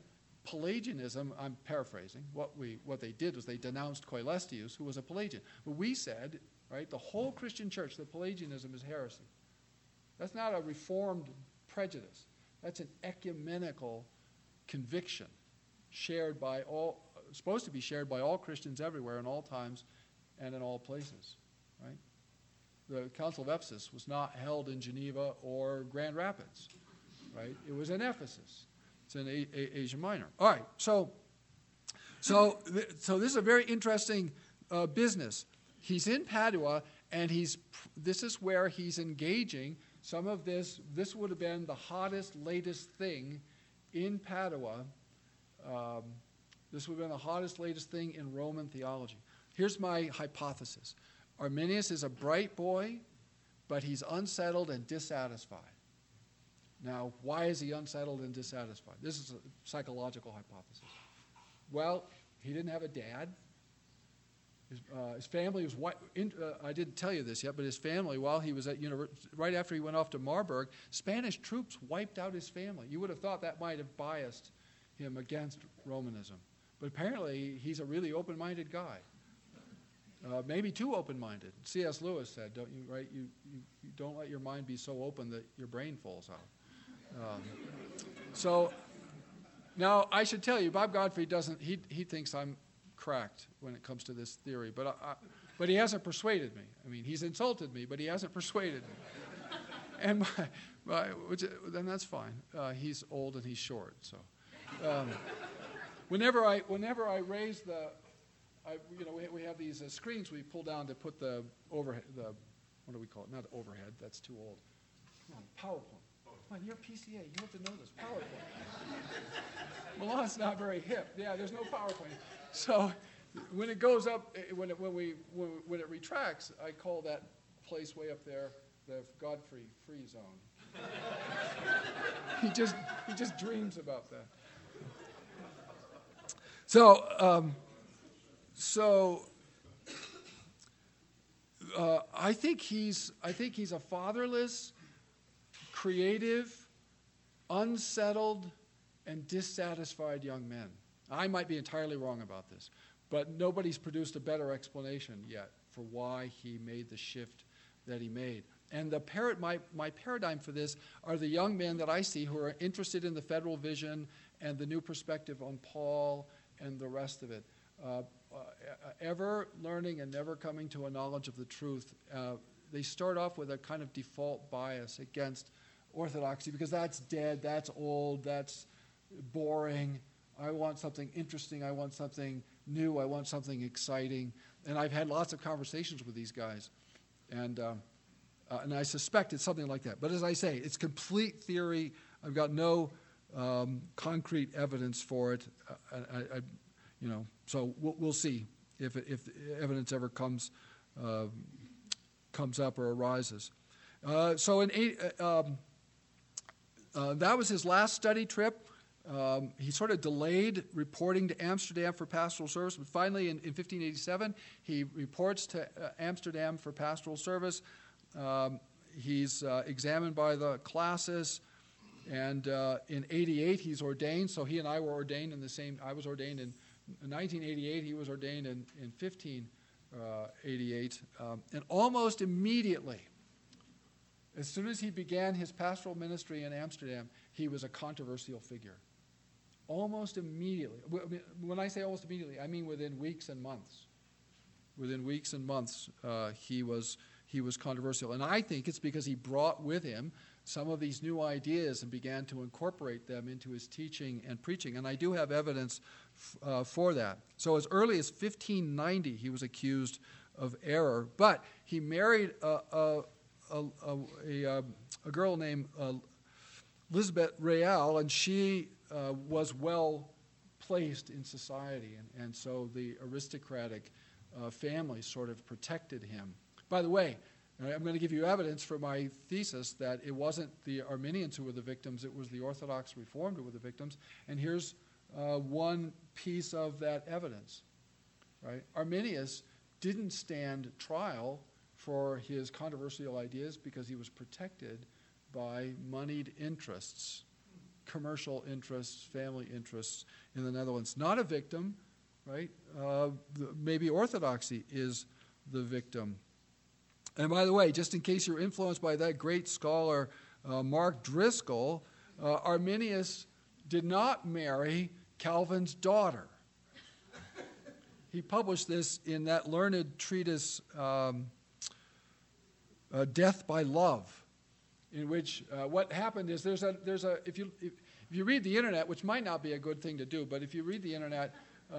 Pelagianism, I'm paraphrasing, what they did was they denounced Coelestius, who was a Pelagian. But we said, right, the whole Christian church, that Pelagianism is heresy. That's not a reformed prejudice. That's an ecumenical conviction shared by all, supposed to be shared by all Christians everywhere in all times and in all places, right? The Council of Ephesus was not held in Geneva or Grand Rapids, right? It was in Ephesus. It's in Asia Minor. All right, so this is a very interesting business. He's in Padua, and this is where he's engaging some of this. This would have been the hottest, latest thing in Padua. This would have been the hottest, latest thing in Roman theology. Here's my hypothesis. Arminius is a bright boy, but he's unsettled and dissatisfied. Now, why is he unsettled and dissatisfied? This is a psychological hypothesis. Well, he didn't have a dad. His family was I didn't tell you this yet, but his family, while he was at university, right after he went off to Marburg, Spanish troops wiped out his family. You would have thought that might have biased him against Romanism. But apparently, he's a really open-minded guy. Maybe too open-minded. C.S. Lewis said, "Don't you, right? You don't let your mind be so open that your brain falls out." So now I should tell you, Bob Godfrey doesn't. He thinks I'm cracked when it comes to this theory, but he hasn't persuaded me. I mean, he's insulted me, but he hasn't persuaded me. And then that's fine. He's old and he's short, so whenever I raise the. We have these screens we pull down to put the overhead, what do we call it? Not overhead, that's too old. Come on, PowerPoint. Come on, you're PCA, you have to know this, PowerPoint. Milan's not very hip. Yeah, there's no PowerPoint. So when it goes up, when it retracts, I call that place way up there the Godfrey free zone. He just dreams about that. So I think he's a fatherless, creative, unsettled, and dissatisfied young man. I might be entirely wrong about this, but nobody's produced a better explanation yet for why he made the shift that he made. And my paradigm for this are the young men that I see who are interested in the federal vision and the new perspective on Paul and the rest of it. Ever learning and never coming to a knowledge of the truth, they start off with a kind of default bias against orthodoxy because that's dead, that's old, that's boring. I want something interesting, I want something new, I want something exciting. And I've had lots of conversations with these guys, and I suspect it's something like that. But as I say, it's complete theory. I've got no concrete evidence for it. So we'll see if evidence ever comes up or arises. That was his last study trip. He sort of delayed reporting to Amsterdam for pastoral service, but finally in 1587 he reports to Amsterdam for pastoral service. He's examined by the classis, and in 88 he's ordained. So he and I were ordained in the same. I was ordained in 1988. He was ordained in 1588, and almost immediately, as soon as he began his pastoral ministry in Amsterdam, he was a controversial figure. Almost immediately. When I say almost immediately, I mean within weeks and months. Within weeks and months, he was controversial. And I think it's because he brought with him some of these new ideas and began to incorporate them into his teaching and preaching. And I do have evidence for that. So as early as 1590, he was accused of error. But he married a girl named Elizabeth Real, and she was well placed in society. And so the aristocratic family sort of protected him. By the way, I'm going to give you evidence for my thesis that it wasn't the Arminians who were the victims, it was the Orthodox Reformed who were the victims. And here's one piece of that evidence. Right? Arminius didn't stand trial for his controversial ideas because he was protected by moneyed interests. commercial interests, family interests in the Netherlands. Not a victim, right? Maybe orthodoxy is the victim. And by the way, just in case you're influenced by that great scholar Mark Driscoll, Arminius did not marry Calvin's daughter. He published this in that learned treatise, Death by Love, in which what happened is if you read the internet, which might not be a good thing to do, but if you read the internet,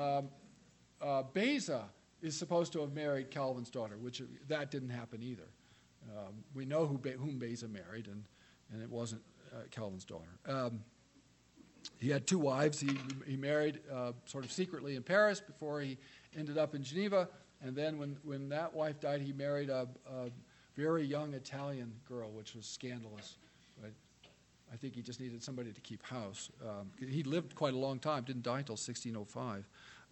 Beza is supposed to have married Calvin's daughter, which that didn't happen either. We know whom Beza married, and it wasn't Calvin's daughter. He had two wives. He married sort of secretly in Paris before he ended up in Geneva, and then when that wife died, he married a very young Italian girl, which was scandalous. But I think he just needed somebody to keep house. He lived quite a long time, didn't die until 1605.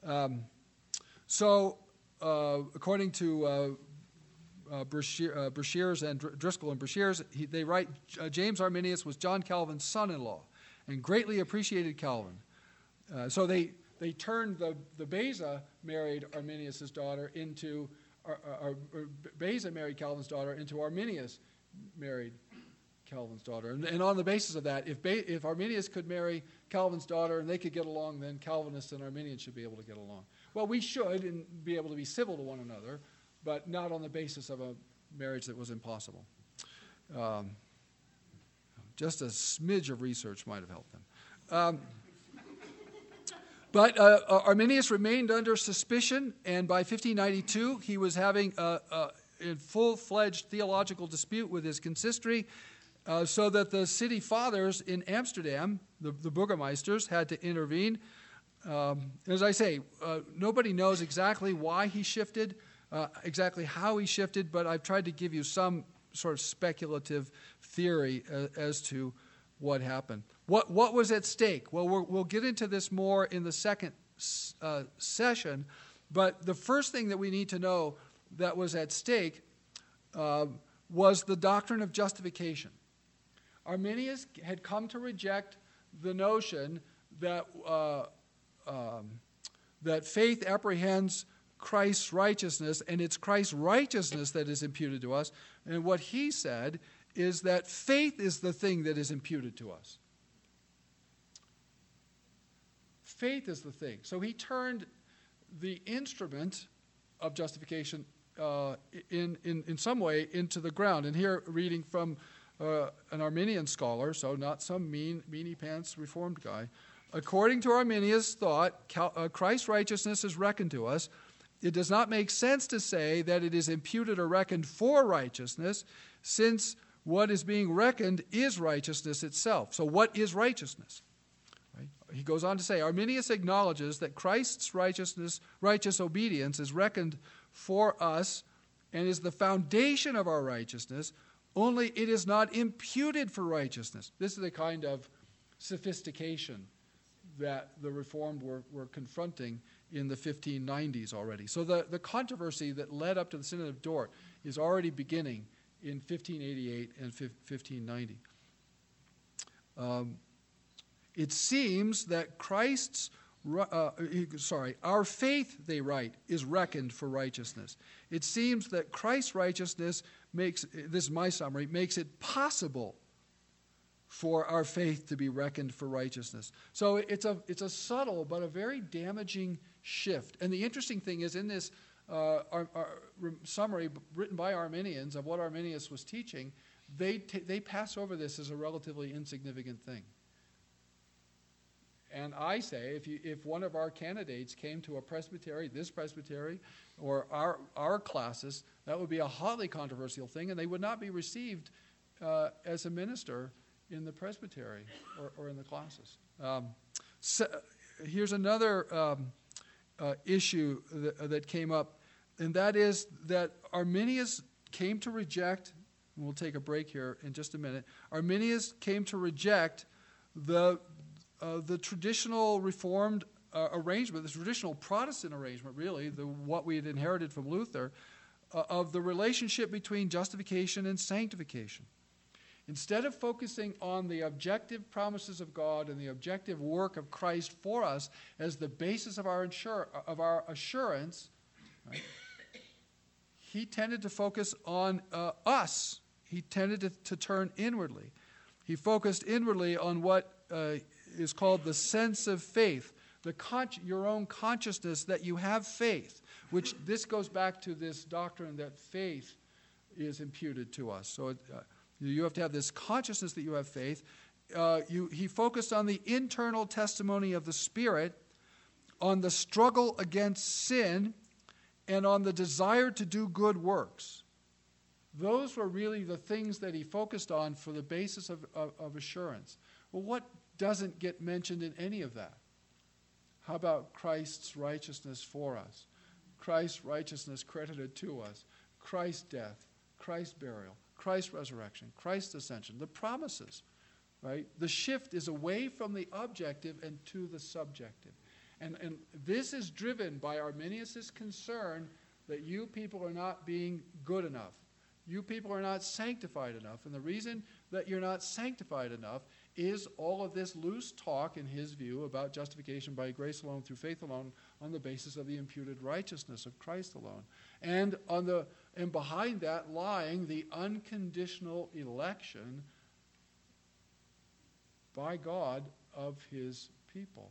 According to Brashears and Driscoll and Brashears, they write, James Arminius was John Calvin's son-in-law and greatly appreciated Calvin. So they turned the Beza married Arminius' daughter into, Beza married Calvin's daughter into Arminius married Calvin's daughter. And on the basis of that, if Arminius could marry Calvin's daughter and they could get along, then Calvinists and Arminians should be able to get along. Well, we should and be able to be civil to one another, but not on the basis of a marriage that was impossible. Just a smidge of research might have helped them. But Arminius remained under suspicion, and by 1592 he was having a full-fledged theological dispute with his consistory, so that the city fathers in Amsterdam, the Burgermeisters, had to intervene. As I say, nobody knows exactly why he shifted, exactly how he shifted, but I've tried to give you some sort of speculative theory as to what happened. What was at stake? Well, we'll get into this more in the second session, but the first thing that we need to know that was at stake was the doctrine of justification. Arminius had come to reject the notion that that faith apprehends Christ's righteousness, and it's Christ's righteousness that is imputed to us. And what he said is that faith is the thing that is imputed to us. Faith is the thing. So he turned the instrument of justification in some way into the ground. And here, reading from an Arminian scholar, so not some meanie-pants Reformed guy. According to Arminius' thought, Christ's righteousness is reckoned to us. It does not make sense to say that it is imputed or reckoned for righteousness, since what is being reckoned is righteousness itself. So what is righteousness? Right? He goes on to say, Arminius acknowledges that Christ's righteous obedience is reckoned for us and is the foundation of our righteousness, only it is not imputed for righteousness. This is the kind of sophistication that the Reformed were confronting in the 1590s already. So the controversy that led up to the Synod of Dort is already beginning in 1588 and 1590. It seems that our faith, they write, is reckoned for righteousness. It seems that Christ's righteousness makes, this is my summary, makes it possible for our faith to be reckoned for righteousness. So it's a subtle but a very damaging shift. And the interesting thing is, in this our summary written by Arminians of what Arminius was teaching, they pass over this as a relatively insignificant thing. And I say, if one of our candidates came to a presbytery, this presbytery, or our classes, that would be a hotly controversial thing, and they would not be received as a minister in the presbytery or in the classes. So here's another issue that came up, and that is that Arminius came to reject, and we'll take a break here in just a minute, Arminius came to reject the traditional Reformed arrangement, the traditional Protestant arrangement, really, what we had inherited from Luther, of the relationship between justification and sanctification. Instead of focusing on the objective promises of God and the objective work of Christ for us as the basis of our assurance, right, he tended to focus on us. He tended to turn inwardly. He focused inwardly on what is called the sense of faith, your own consciousness that you have faith, which this goes back to this doctrine that faith is imputed to us. So you have to have this consciousness that you have faith. He focused on the internal testimony of the Spirit, on the struggle against sin, and on the desire to do good works. Those were really the things that he focused on for the basis of assurance. Well, what doesn't get mentioned in any of that? How about Christ's righteousness for us? Christ's righteousness credited to us. Christ's death, Christ's burial, Christ's resurrection, Christ's ascension, the promises, right? The shift is away from the objective and to the subjective. And this is driven by Arminius' concern that you people are not being good enough. You people are not sanctified enough. And the reason that you're not sanctified enough is all of this loose talk, in his view, about justification by grace alone, through faith alone, on the basis of the imputed righteousness of Christ alone. And behind that lying the unconditional election by God of his people.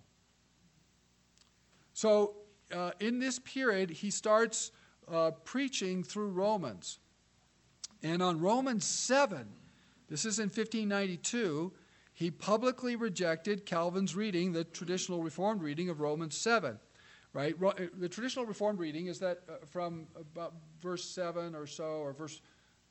So in this period, he starts preaching through Romans. And on Romans 7, this is in 1592, he publicly rejected Calvin's reading, the traditional Reformed reading of Romans 7. Right? The traditional Reformed reading is that from about verse 7 or so, or verse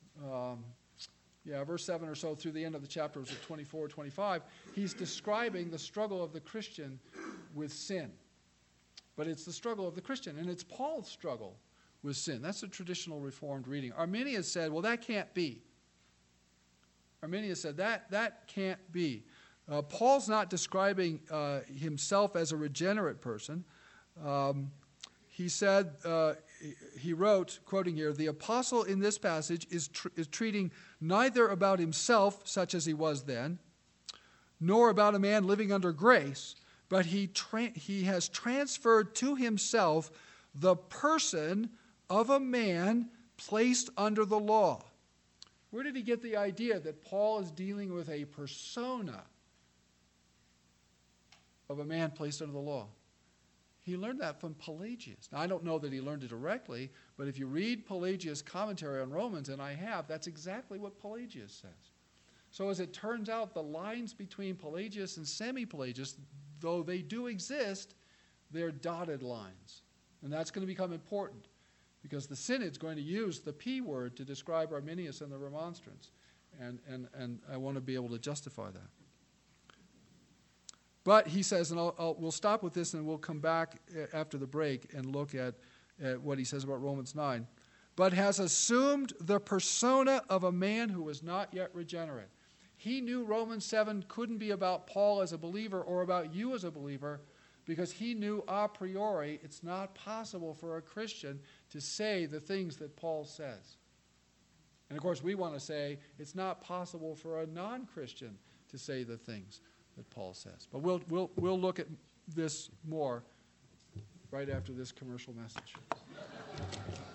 7 or so through the end of the chapters of 24, 25, he's describing the struggle of the Christian with sin. But it's the struggle of the Christian, and it's Paul's struggle with sin. That's the traditional Reformed reading. Arminius said, well, that can't be. Arminius said, that can't be. Paul's not describing himself as a regenerate person. He said, he wrote, quoting here, the apostle in this passage is treating neither about himself, such as he was then, nor about a man living under grace, but he has transferred to himself the person of a man placed under the law. Where did he get the idea that Paul is dealing with a persona of a man placed under the law? He learned that from Pelagius. Now, I don't know that he learned it directly, but if you read Pelagius' commentary on Romans, and I have, that's exactly what Pelagius says. So as it turns out, the lines between Pelagius and semi-Pelagius, though they do exist, they're dotted lines. And that's going to become important, because the Synod's going to use the P word to describe Arminius and the Remonstrants. And I want to be able to justify that. But he says, and we'll stop with this and we'll come back after the break and look at what he says about Romans 9. But has assumed the persona of a man who was not yet regenerate. He knew Romans 7 couldn't be about Paul as a believer or about you as a believer, because he knew a priori it's not possible for a Christian to say the things that Paul says. And of course we want to say it's not possible for a non-Christian to say the things that Paul says. But we'll look at this more right after this commercial message.